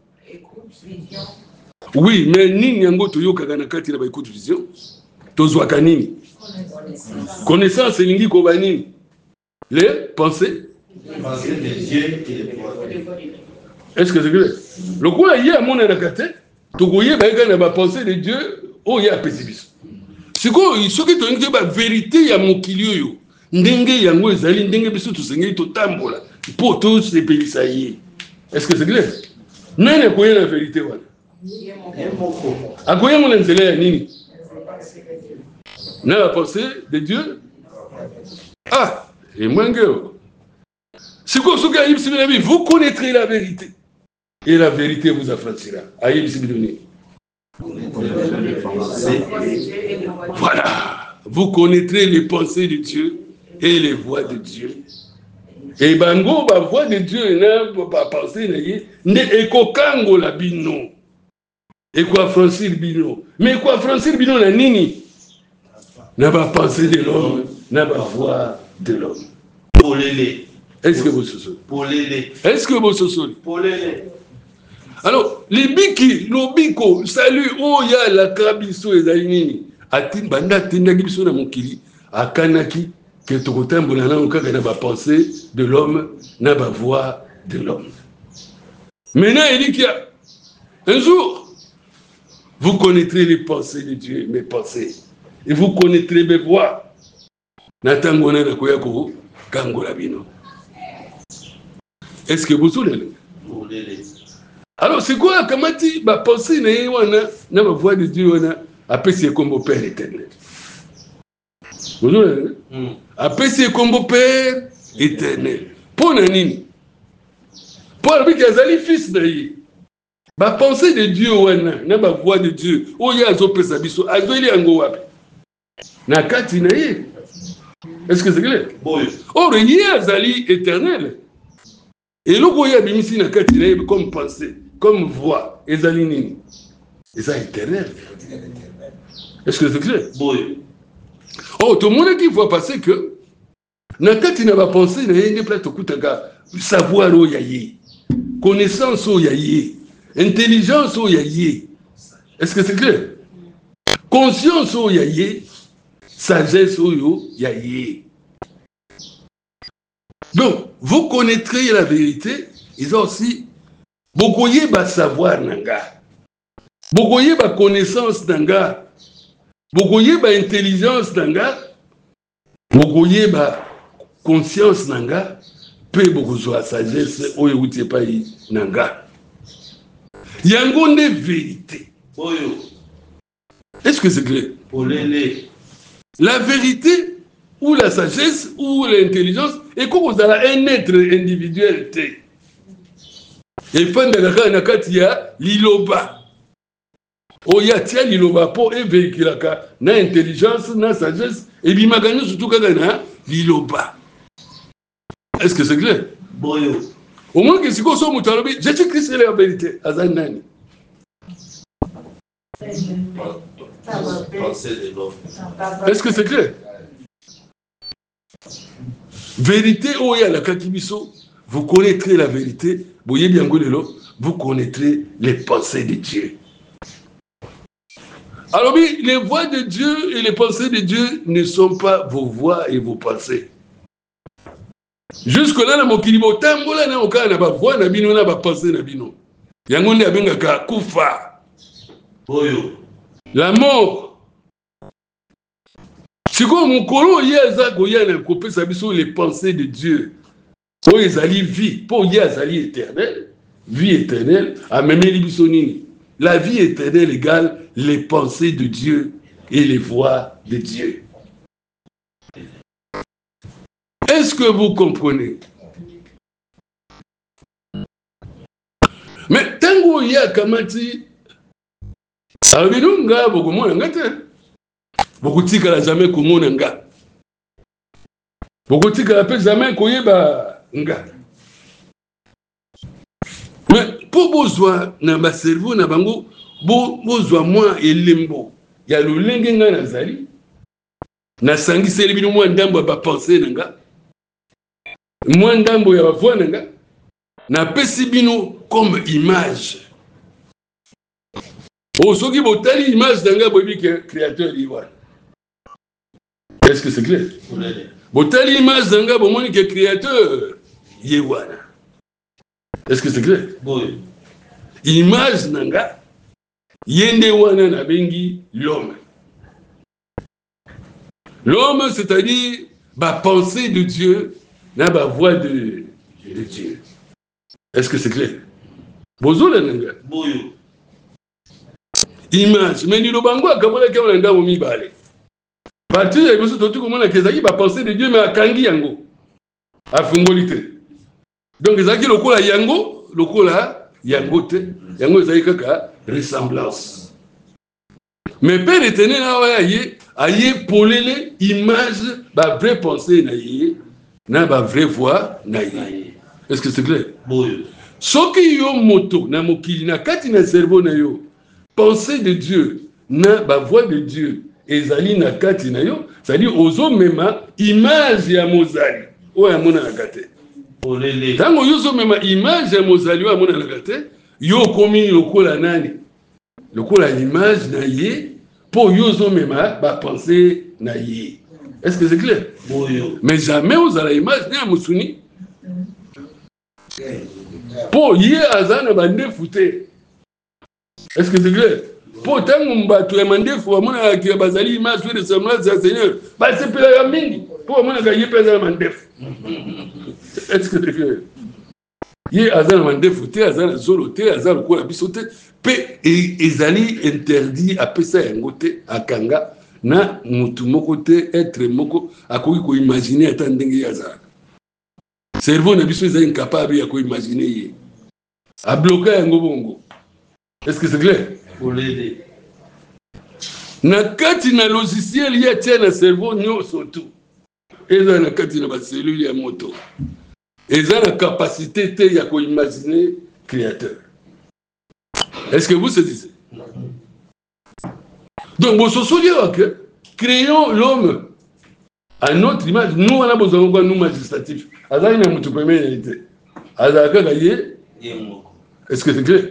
oui mais nini yango toyokaka na kati na baécoute vision tozwaka nini connaissance elingi koba nini les pensées de Dieu et les voies de Dieu. Est-ce que c'est clair? Lokola ye amonanaka te tokoyeba eka na bapensée de Dieu oyo apesi biso sikoyo soki tolingi toyeba vérité ya mokili oyo ndenge yango ezali ndenge biso tosengeli totambola mpo tosepelisa ye. Est-ce que c'est clair? Nani akoya na vérité wana? Akoya mona nzela ya nini? Na la pensée de Dieu? Ah, et mwangeo. Sikoyo soki ayebisi bino bi, vous connaîtrez la vérité et la vérité vous affranchira. Ayebisi bino nini? Voilà, vous connaîtrez les pensées de Dieu et les voies de Dieu. Et bango ba voix de Dieu na ba pensée na ye ne ekokango la bino. Eko affranchir bino. Mais eko affranchir bino na nini? Na ba pensée de l'homme, na ba voix de l'homme. Polele. Est-ce que vous sosoli? Polele. Est-ce que vous sosoli? Polele. Alors, les biki, lobiko, salut, oh ya la kabiso ezali nini? Atin banda tindaki biso na mokili, akanaki que tokotambola na okaka na ba pensée de l'homme, na ba voix de l'homme. Maintenant, il dit qu'il y a un jour, vous connaîtrez les pensées de Dieu, mes pensées, et vous connaîtrez mes voix. Natangona na koyako kangola bino. Est-ce que vous souvenez? Alors, c'est quoi, Kamati, ba pensée na ba voix de Dieu, après c'est comme au Père éternel. Vous voyez? Après c'est comme au Père éternel. Pour Nanini. Pour lui qui a fils de ba pensée de Dieu, na ba voix de Dieu. Oh, ya zo pesa biso, azoli ango wapi. Na kati na ye. Est-ce que c'est clair? Or, il y a azali éternel. Et le goya bimisi na kati na ye comme pensée, comme voix, ezali nini. Et ça éternel. Est-ce que c'est clair? Oh, tout le monde qui voit passer que nakati na ba pensée na yende plato kutaka savoir o yaye, connaissance o yaye, intelligence o yaye. Est-ce que c'est clair? Conscience o yaye, sagesse o yo yaye. Donc, vous connaîtrez la vérité, ils ont aussi beaucoup de savoir nanga, beaucoup de connaissance nanga, beaucoup de intelligence nanga, beaucoup de conscience nanga, peu beaucoup de sagesse oyo utie pa nanga. Yango ne vérité. Est-ce que c'est clair? La vérité ou la sagesse ou l'intelligence et comme vous avez un être individuel. Et pendant que nakati ya liloba. Oya tia liloba pour un véhicule na intelligence na sagesse et bimagano surtout quand na liloba. Est-ce que c'est clair? Au moins que si vous sommes mutalobi, Jésus-Christ est la vérité. Azanani. Est-ce que c'est clair? Vérité, oh ya la kakibiso, vous connaîtrez la vérité, vous connaîtrez les pensées de Dieu. Alors oui, les voix de Dieu et les pensées de Dieu ne sont pas vos voix et vos pensées. Jusque-là, na mokili botambola na oka na ba voix na bino na ba pensée na bino. Yango nde abengaka kufa. Oyo. La mort. Siko mukolo yeza koyana kopesa biso les pensées de Dieu. Po ezali vie, po yazali éternel, vie éternelle, amemeli biso nini. La vie éternelle égale les pensées de Dieu et les voix de Dieu. Est-ce que vous comprenez? Mais tango ya kamati abinunga bokomona ngate bokutika la jamais komona nga bokutika la pe jamais koyeba nga. Mais pour besoin na ba cerveau na bango besoin moi elembo ya lolenge nga nazali na sangiseli bino mwa ndambo ba penser nga mwa ndambo ya bavoix nga na pesi bino comme image. Soki botali image d'anga bobi que créateur iwa. Est-ce que c'est clair? Botali image d'anga bomoni que créateur yewana. Est-ce que c'est clair? Oui. Image nanga yende wana na bengi l'homme. L'homme, c'est-à-dire ma pensée de Dieu, na ba voix de Dieu. Est-ce que c'est clair? Bozola nanga. Boyo. Image. Mais ni lobango akabola ke on ndamo mibale. Partir ya biso totu komona kezaki ba pensée de Dieu mais akangi yango. Afungolite. Donc ezaki lokola yango te. Yango ezaki kaka ressemblance. Mais Père éternel aye polele image ba vraie pensée na yé na ba vraie voix na yé. Est-ce que c'est clair? Boyo. Soki yo moto na mokili na kati na cerveau na yo pensée de Dieu na ba voix de Dieu ezali na kati na yo, c'est-à-dire ozo mema image ya mozali oya mona na kate. Polele. Tango yo zo mema image ya mozali oya mona na kate, yo komi lokola nani? Lokola image na ye po yo zo mema ba pensée na ye. Est-ce que c'est clair? Boyo. Mais jamais ozala image na musuni. Po ye azana bande fute. Est-ce que c'est clair? Pour tant que tu demandé faut mon qui bazali image de semblance du Seigneur. Bah c'est pas la mingi. Pour mon gars y pesa mandef. Est-ce que c'est clair? Ye azana mandef fute azana zolote azana ko la bisote pe ezali interdit à pesa yangote akanga na mutu moko te être moko akoki ko imaginer ata ndenge yazana. Cerveau na biso est incapable ya ko imaginer ye. A bloquer yango bongo. Est-ce que c'est clair? Na kati na logiciel ya tia na cerveau nyonso tu. Eza na kati na ba cellule ya moto. Eza na capacité te ya ko imaginer créateur. Est-ce que vous saisissez? Donc bon so dire que créons l'homme à notre image. Nous on a besoin de nous magistratifs. Azali na mutu premier réalité. Azaka gaye. Est-ce que c'est clair?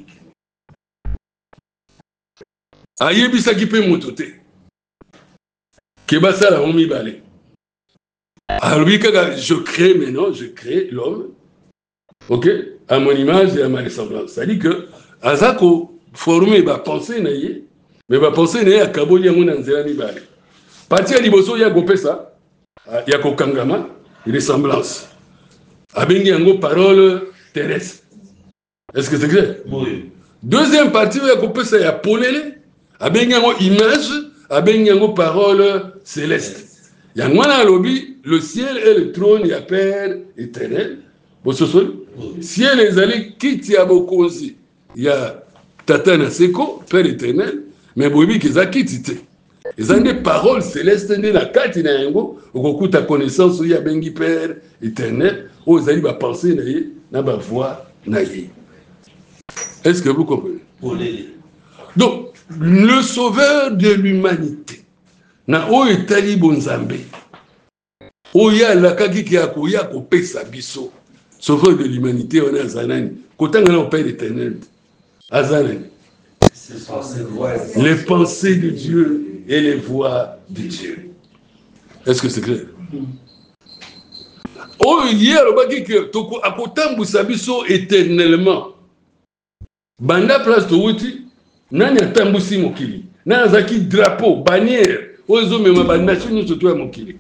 Ayebisaki pe moto te. Kebasa la homi balé. Alors je crée maintenant, je crée l'homme. OK, à mon image et à ma ressemblance. Ça dit que azako formé ba pensée na ye, mais ba pensée na ya kaboli yango na nzela mi balé. Parti ya liboso ya gopesa, ya ko kangama, ressemblance. Abengi yango parole terrestre. Est-ce que c'est clair? Oui. Deuxième partie ya gopesa ya polele. Abengi yango image, abengi yango parole céleste. Yango na lobi, le ciel est le trône ya Père éternel. Bososol. Ciel ezali kiti ya bokonzi ya tata na seko, Père éternel, mais bobi keza kiti te. Ezande parole céleste nde na kati na yango, okokuta connaissance ya bengi Père éternel, o ezali ba pensée na ye, na ba voix na ye. Est-ce que vous comprenez? Donc le sauveur de l'humanité na o etali bonzambe oya la kaki ki akoya ko pesa biso sauveur de l'humanité on a zanani kotanga na Père éternel azanani Les pensées de Dieu et les voies de Dieu. Est-ce que c'est clair? Oh, hier, on dit que toko akotambusa biso éternellement. Banda place to wuti, nani atambusi mokili. Nani zaki drapeau, bannière, ozo mema ba nation nyonso to ya mokili.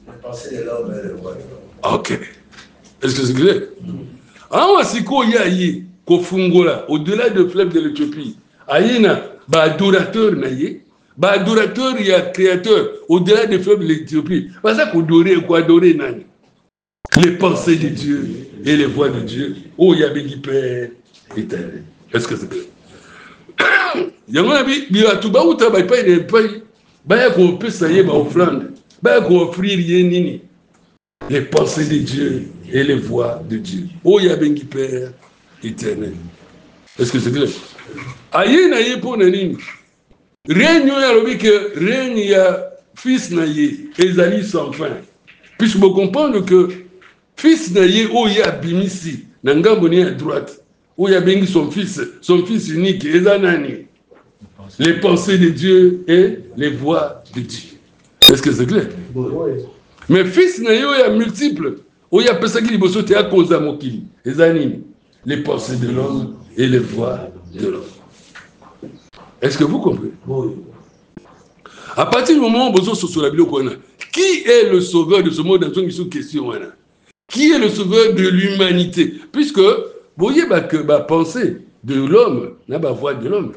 Ok. Est-ce que c'est clair? Awa siko yayi kofungola au-delà de fleuve de l'Éthiopie. Ayina ba adorateur na ye, ba adorateur ya créateur au-delà des fleuves de l'Éthiopie. Parce que ko adorer nani? Les pensées de Dieu et les voies de Dieu. Oh, il y a Bégi Père éternel. Est-ce que c'est clair? Il y a un ami, il y a tout bas où tu n'as pas de paye. Il y a qu'on peut s'aller à offrande. Il y a qu'on offrir rien. Les pensées de Dieu et les voies de Dieu. Oh, il y a Bégi Père éternel. Est-ce que c'est clair? Aïe, naïe pour Nanini. Règne, il y a fils naïe, Esalie sans fin. Puisque vous comprenez que fils naïe, oh, il y a Bimisi, Nangamboni à droite, où il y a bien son fils unique, Ezanani. Les pensées de Dieu et les voies de Dieu. Est-ce que c'est clair? Oui. Mais fils naïe, il y a multiples. Où il y a personne qui dit à cause de Mokili, Ezanini. Les pensées de l'homme et les voies de l'homme. Est-ce que vous comprenez? Oui. À partir du moment où vous êtes sur la Bible, qui est le sauveur de ce monde dans une question? Qui est le sauveur de l'humanité? Puisque, vous voyez que la pensée de l'homme, la voix de l'homme,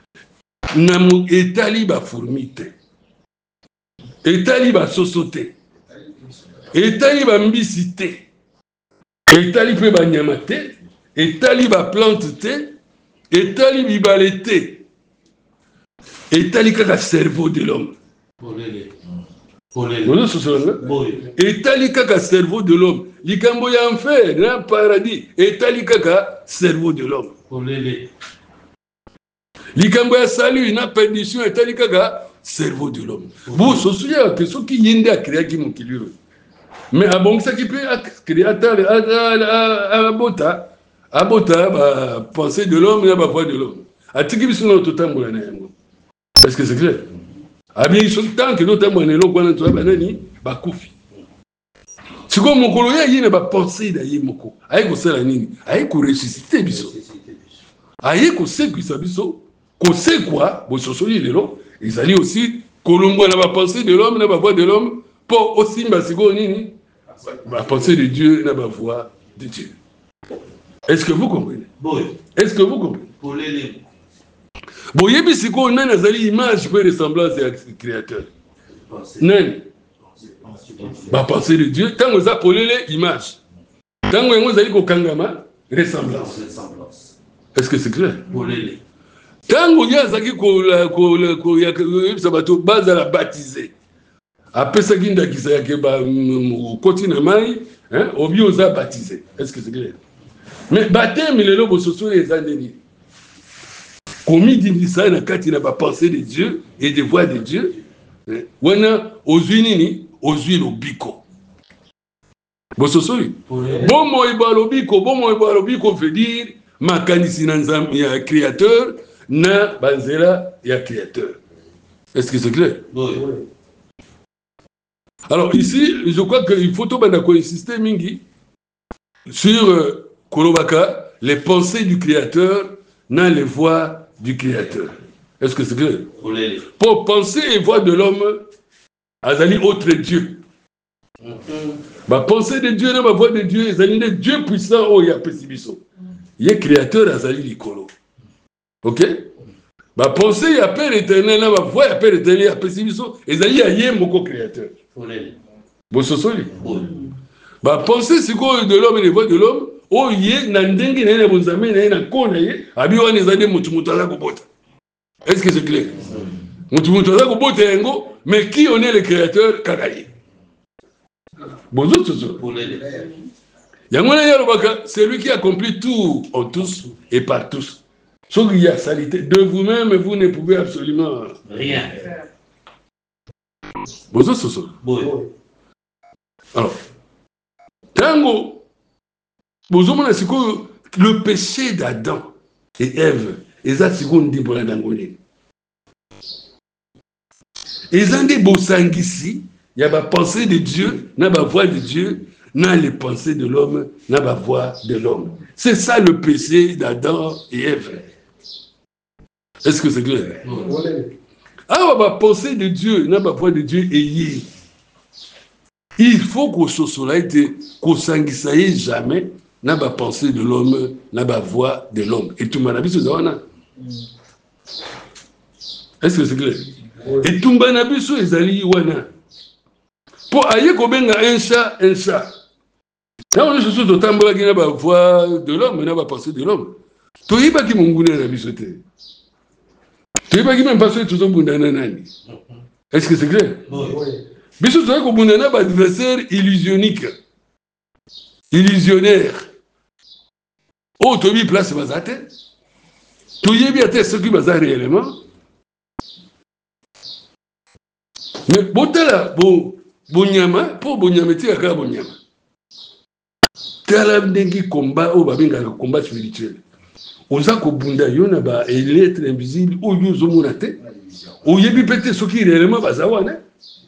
etali ba fourmité, etali ba sosoté, etali ba mbisité, etali pe ba nyamate, etali ba planteté, etali bibalete, etali kaka cerveau de l'homme. Etali kaka cerveau de l'homme. Likambo ya enfer, na paradis. Etali kaka cerveau de l'homme. Likambo ya salut, na perdition. Etali kaka cerveau de l'homme. Vous vous souvenez que ce qui yende a créé qui mon kiliro. Mais à bon ça qui peut créer à bota pensée de l'homme et la voix de l'homme. A tiki biso na totam bolana yango. Est-ce que c'est clair? Abi tant que notre moine lo kwana to banani bakufi. Siko mokolo ya yine ba penser da yimoko. Ayi ko sala nini? Ayi ko ressusciter biso. Ayi ko sécuisa biso. Ko sait quoi? Bo sosoli lelo, ils allaient aussi kolombo na ba pensée de l'homme na ba voix de l'homme pour aussi mbasiko nini? Ba pensée de Dieu na ba voix de Dieu. Est-ce que vous comprenez? Oui. Est-ce que vous comprenez? Bon, il y a une image et ressemblance à créateur. Non. Bah, penser de Dieu, tant que vous appelez l'image. Tant que vous allez kangama, ressemblance. Est-ce que c'est clair? Tant que vous avez base à la baptiser. Après ça, vous avez continué au bio baptisé. Est-ce que c'est clair? Mais baptême, il est là pour se souvenir des années. Comme il dit ça, il y a pas pensée de Dieu et des voix de Dieu. On a aux unis, aux huiles au bico. Bon, c'est ça. Bon, moi, il biko veut dire, ma canisi il y a un créateur, na banzela, il y a un créateur. Est-ce que c'est clair? Oui. Alors, ici, je crois qu'il faut insister, Mingi, sur Kolobaka, les pensées du créateur, na les voix du créateur. Est-ce que c'est clair? Pour penser et voix de l'homme, azali autre Dieu. Ma pensée de Dieu, ma voix de Dieu, azali de Dieu puissant, oh, il y a Pessibiso. Il est créateur, azali l'icolo. Ok? Ma pensée, il y a Père éternel, ma voix, il y a Père éternel, il y a Pessibiso, azali il y a mon créateur. Bon, c'est ça. Ma pensée, c'est quoi de l'homme et les voix de l'homme? Oh, yé, nandengi na yé, bonzame na yé, na kona yé, abi wane zade mutumutaza kubota. Est-ce que c'est clair? Mutumutaza kubota yango, mais qui on est le créateur? Kakaye. Bonjour, tout ça. Yangona yarobaka, c'est lui qui accomplit tout en tous et par tous. Sauf qu'il y a salité. De vous-même, vous ne pouvez absolument rien. Bonjour, tout ça. Alors, Tango, le péché d'Adam et Ève eza sikondi mpona nango nini eza nde bosangisi ya bapensée de Dieu na bavoix de Dieu na les pensées de l'homme na bavoix de l'homme. C'est ça le péché d'Adam et Ève. Est-ce que c'est clair? Ah, bapensée de Dieu na bavoix de Dieu est il faut qu'on se soleille qu'on s'anguissaille jamais na bapensée de l'homme na bavoix de l'homme. Et tout le monde a vu ce zawana. Est-ce que c'est clair? Et tout le monde a vu ce zawana. Pour aller kobenga un chat. Là on est sur ce tambola qui n'a pas voix de l'homme, n'a pas pensée de l'homme. Tu y pas qui mongune na bisoté. Tu y pas qui même passer tout ça bundana nani. Est-ce que c'est clair? Oui. Biso tu ko bundana ba adversaire illusionnique. Illusionnaire. Oh tu y place bazate. Tu y bien ce qui bazare réellement. Mais botala Bonyama, pour Bonyama, tu as Bonyama. Tala ndenge combat au babinga le combat spirituel. Oza ko bunda yona ba lettre invisible ou yozo monate. Ou yebi pété ce qui réellement bazawana.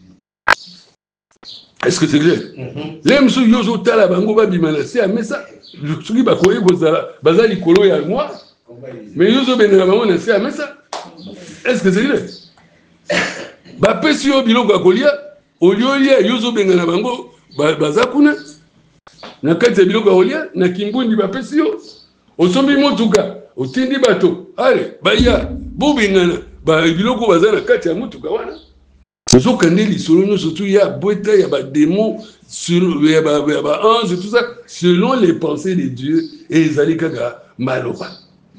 Est-ce que c'est clair? L'aime so yozo tala bango ba bimana c'est mais ça ce qui ba koye bozala bazali kolo ya moi. Mais yozo benela bango na c'est mais ça. Est-ce que c'est clair? Ba pesio biloko akolia Oliolia yozo bengana bango bazakuna na kati ya biloko olia na kimbundi bapesio osombi motuka otindi bato ale baya bobengana ba biloko bazana kati ya motuka wana ozo kandeli solo surtout ya boita ya ba démon sur ya ba ange tout ça selon les pensées de Dieu et ezali kaka maloba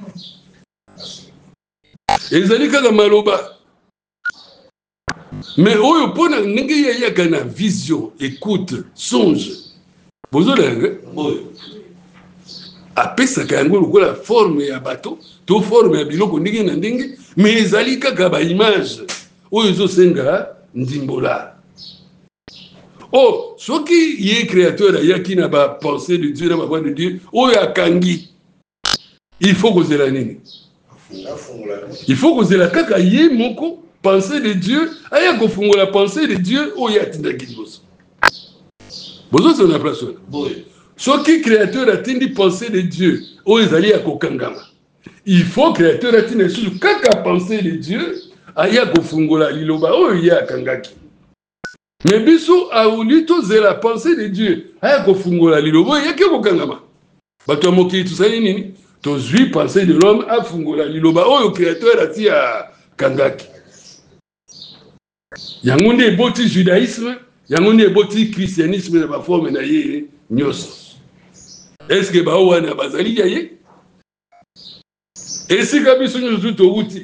mais oyo pona ndenge ya kana vision écoute songe bozolenga apesaka yango lokola forme ya bato to forme ya biloko ndenge na ndenge mais ezali kaka ba image oyo ezosenga ndimbola soki ye créateur ayaki na ba pensée de Dieu na ba voix de Dieu oyo akangi il faut kozela nini il faut kozela kaka ye moko pensée de Dieu, aya kofungo la pensée de Dieu, oya tindaki liboso. Bozo c'est une place. Ce qui créateur a tindi pensée de Dieu, oya zali ya kokangama. Il faut créateur a tindi sur kaka pensée de Dieu, aya kofungo la liloba oya kangaki. Mais biso a voulu toze la pensée de Dieu, aya kofungo la liloba oya kokangama. Bato moki tout ça nini? Tozui pensée de l'homme a fungo la liloba oya créateur a ti ya kangaki. Yango nde eboti judaïsme, yango nde eboti christianisme na ba forme na ye nyonso. Est-ce que ba wana bazali ya ye? Esika biso nyonso touti.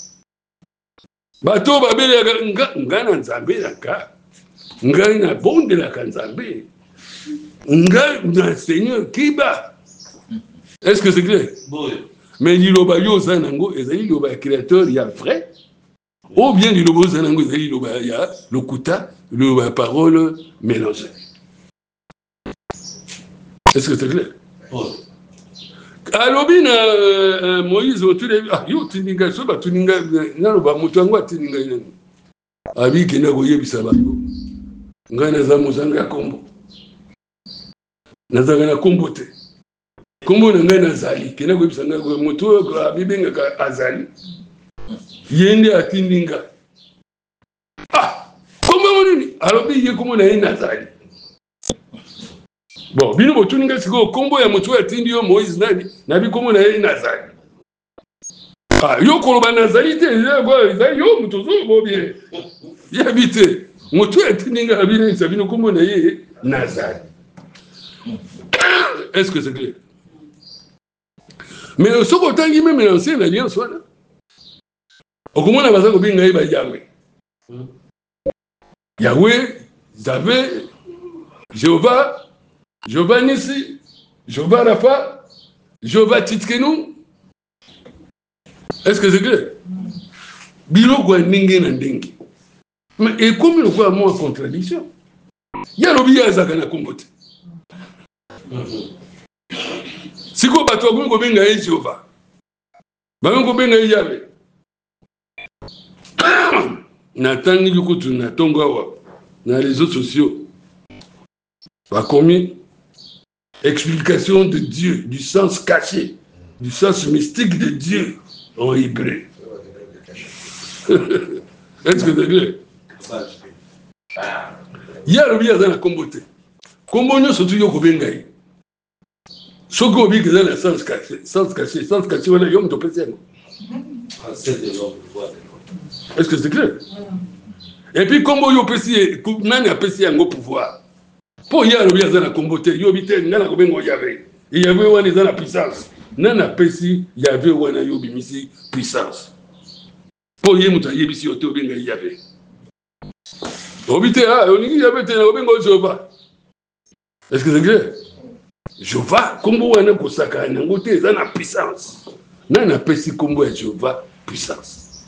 Bato babele nga na nzambe naka. Nga na bonde la nzambe. Nga na Seigneur kiba. Est-ce que c'est clair? Oui. Mais liloba yo zanango ezali liloba créateur ya vrai. Ou bien du lobo zanango ezali loba ya lokuta le parole mélangée. Est-ce que c'est clair? Oui. Alobi na Moïse otule yo tininga so ba tuninga ngalo ba mutu angwa tininga ina. Abi kenda koyebisa bango. Ngana za muzanga kombo. Nazanga na kombo te. Kombo na ngana zali kenda koyebisa ngako mutu abi benga ka azali. Yende atindinga. Comment on alobi ye comment na nazali. Bon, bino botuninga siko kombo ya mutu atindi yo Moïse nani nabi comment na nazali. Yo koloba nazali te yo mutu zo bo bien. Ya bite. Mutu atindinga abino sabino comment na ye nazali. Est-ce que c'est clair? Mais ce qu'on tangi même l'ancienne alliance voilà. Okomona baza ko binga iba Yahweh. Yahweh, Yahweh, Jéhovah, Jéhovah Nissi, Jéhovah Rapha, Jéhovah Titkenu. Est-ce que c'est clair? Bilo kwa ndenge na ndenge. Mais et comme il voit moi contradiction. Ya lobi ya zaka na kombote. Siko bato ko binga Jéhovah. Bango benga Yahvé. Natangi lukutu na tongawa na réseaux sociaux. Va commis explication de Dieu, du sens caché, du sens mystique de Dieu en hébreu. Est-ce que c'est clair? Il y a le bien dans la comboté. Comment nous sommes toujours au Bengaï? Ce qu'on dit que dans le sens caché, on a yom de pété. Est-ce que c'est clair? Et puis, comment vous pété, n'a pété un pouvoir? Pour y aller bien dans la comboté, il y a un Yahvé. Il y avait dans la puissance. Nana pété, il y avait une puissance. Pour y aller, il y avait un Yahvé. Obité, on dit qu'il y avait un Jéhovah. Est-ce que c'est clair? Jéhovah, comme vous avez dit, c'est la puissance. Nana pété, comme vous avez dit, Jéhovah, puissance.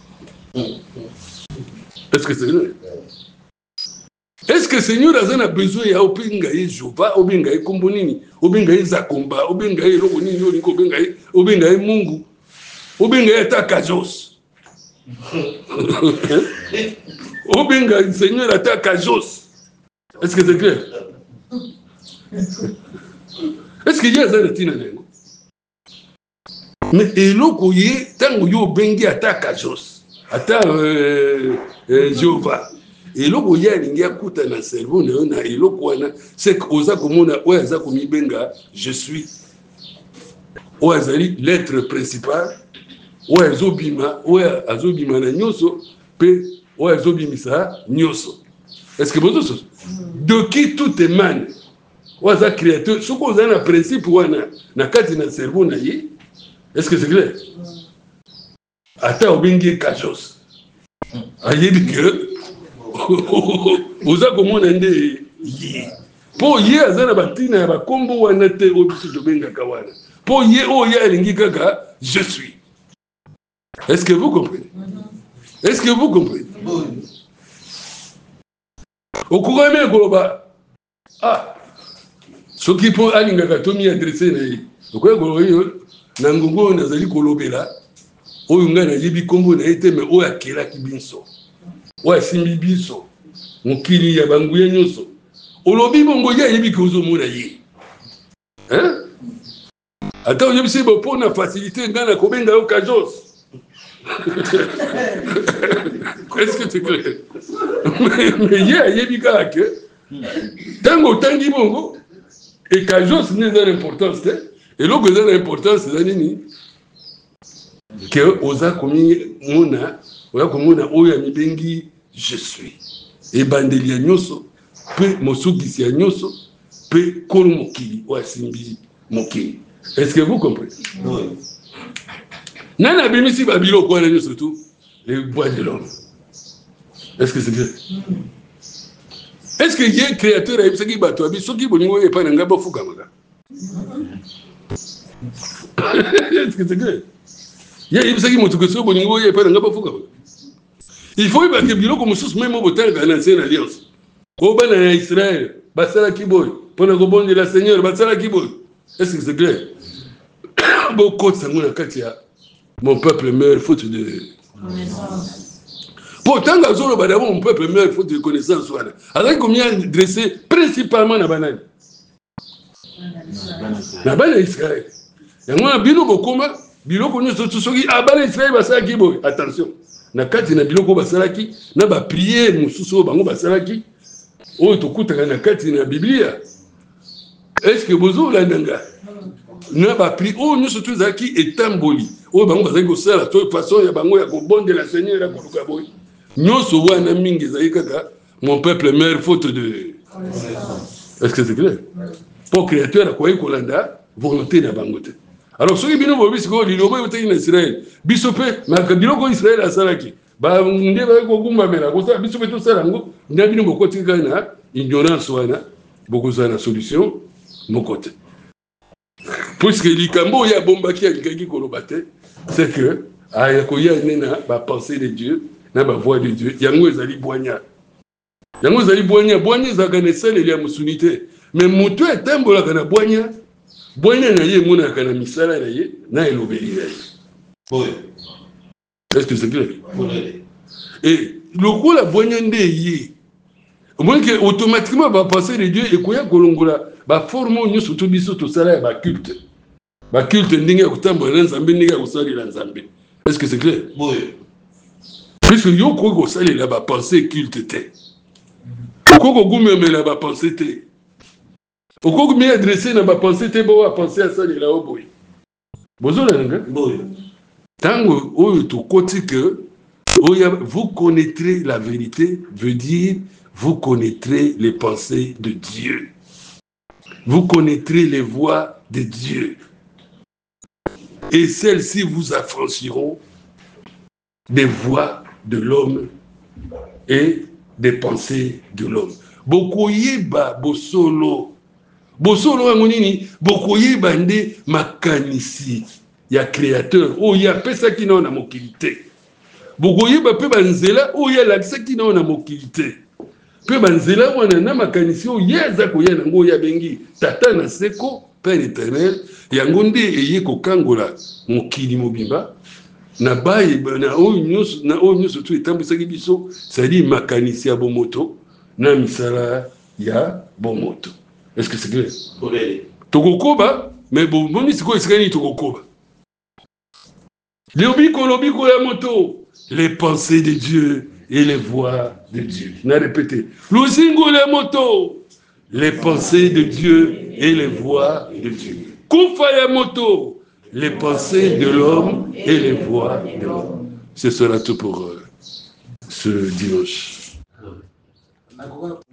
Est-ce que c'est vrai? Est-ce que le Seigneur a besoin de Obingaï Jéhovah, Obingaï Kombonini, Obingaï Zakomba, Obingaï Logonini, Obingaï Mungu, Obingaï Takajos? Obingaï, le Seigneur a Takajos. Est-ce que c'est clair? Est-ce qu'il y a ça de Tina Nengo? Mais et l'autre, tant que Obingaï a Takajos, ata Jéhovah. Et là, il y a un cerveau, c'est que je suis. L'être principal, est-ce que vous savez? De qui tout émane? Créateur, ce qu'on a un principe, cerveau, est-ce que c'est clair? Ata obingi kajos. Ayebi que oza komona nde ye po ye azana batina ba kombo wana te obiso dobenga kawana po ye o ye alingi kaka je suis. Est-ce que vous comprenez? Est-ce que vous comprenez? Okugame koloba soki po alinga ka tomi adresser na ye okoyego yo na ngongo nazali kolobela oyo nga na yebi kombo na ete me oyo akelaki biso oyo asimbi biso mokili ya banguya nyonso olobi bongo ye ayebi ke ozomona ye ata oyebisi bo mpona facilité nga na kobenga yo kajos. Est-ce que c'est clair? Mais ye ayebi kaka ke ntango otangi bongo e kajos neza na importance te eloko eza na importance eza nini que oza komi mona oya mibengi je suis et bandeli ya nyonso pe mosukisi ya nyonso pe kolo mokili oya simbi mokili. Est-ce que vous comprenez? Oui. Nana bimisi babilo kwa na nyonso tout les bois de l'homme. Est-ce que c'est clair? Est-ce que y a créateur a bisaki bato abi soki boningo e pa na ngaba fuka maka? Est-ce que c'est clair? Il y a des gens qui m'ont dit que ce boningo il y a pas d'engagement fouga. Il faut que le bureau comme sous même au temps dans l'ancienne alliance. Au ban en Israël, basala kiboy, pour le bon de la Seigneur, basala kiboy. Est-ce que c'est clair? Beaucoup de sanguna katia. Mon peuple meurt faute de connaissance. Pourtant gazolo badabo mon peuple meurt faute de connaissance voilà. Alors combien dressé principalement na banane. Na banane Israël. Yango bino bokoma biloko nyonso soki abana Israël basalaki boy. Attention. Na kati na biloko basalaki na ba prier mususu bango basalaki oyo tokutaka na kati na Biblia. Est-ce que bozo landanga na ba prier oyo nyonso tozaki etamboli oyo bango bazali kosala to façon ya bango ya kobonde la Seigneur ya koluka boy. Nyonso wana mingi ezali kaka mon peuple meurt faute de connaissance. Est-ce que c'est clair? Pour créateur akoyi kolanda volonté na bango te. Alors ceux qui bino bobi siko lilobo yote na Israël biso pe na biloko Israël asalaki ba nde ba ko gumba mela ko sa biso pe to sala ngo nda bino ko tika na ignorance wana beaucoup za na solution mon côté puisque likambo ya bombaki ya likaki kolobate c'est que aya ko ya nena ba pensée de Dieu na ba voix de Dieu yango ezali boanya boanya za kanesele ya musunité mais mutu etambola kana boanya bonya na ye mona kana misala na ye na elobeli na ye Oui. Est-ce que c'est clair? Oui. Et le coup la boignande yi. Au moins que automatiquement va passer les dieux et koya kolongola ba formo nyo surtout biso to sala ba culte. Ba culte ndinga kutamba nzambe ndinga kusali la nzambe. Est-ce que c'est clair? Oui. Puisque yo ko sali la ba pensée culte te. Ko gumeme la ba pensée te. Ko me adresser na ba pensée te bo ba penser à ça la oboy. Bozola nga? Oui. Tango oyo to koti que vous connaîtrez la vérité veut dire vous connaîtrez les pensées de Dieu. Vous connaîtrez les voies de Dieu. Et celles-ci vous affranchiront des voies de l'homme et des pensées de l'homme. Bokoyeba bosolo. Bosolo amonini bokoyeba nde makanisi ya créateur. Oh ya pesa kino na mokilité. Bokoyeba pe banzela oh ya lakisa kino na mokilité. Pe banzela wana na makanisi o yeza koya nango ya bengi tata na seko Père éternel yango nde eye kokangola mokili mobimba na baye na oyo nyonso tu etambwisaki biso c'est-à-dire makanisi ya bomoto na misala ya bomoto. Est-ce que c'est clair? Oui. Tokokoba mais bomoni sikoyo esika nini tokokoba lobiko ya moto les pensées de Dieu et les voies de Dieu. On a répété. Lusingo les motos, les pensées de Dieu et les voies de Dieu. Koufa les motos, les pensées de l'homme et les voies de l'homme. Ce sera tout pour ce dimanche.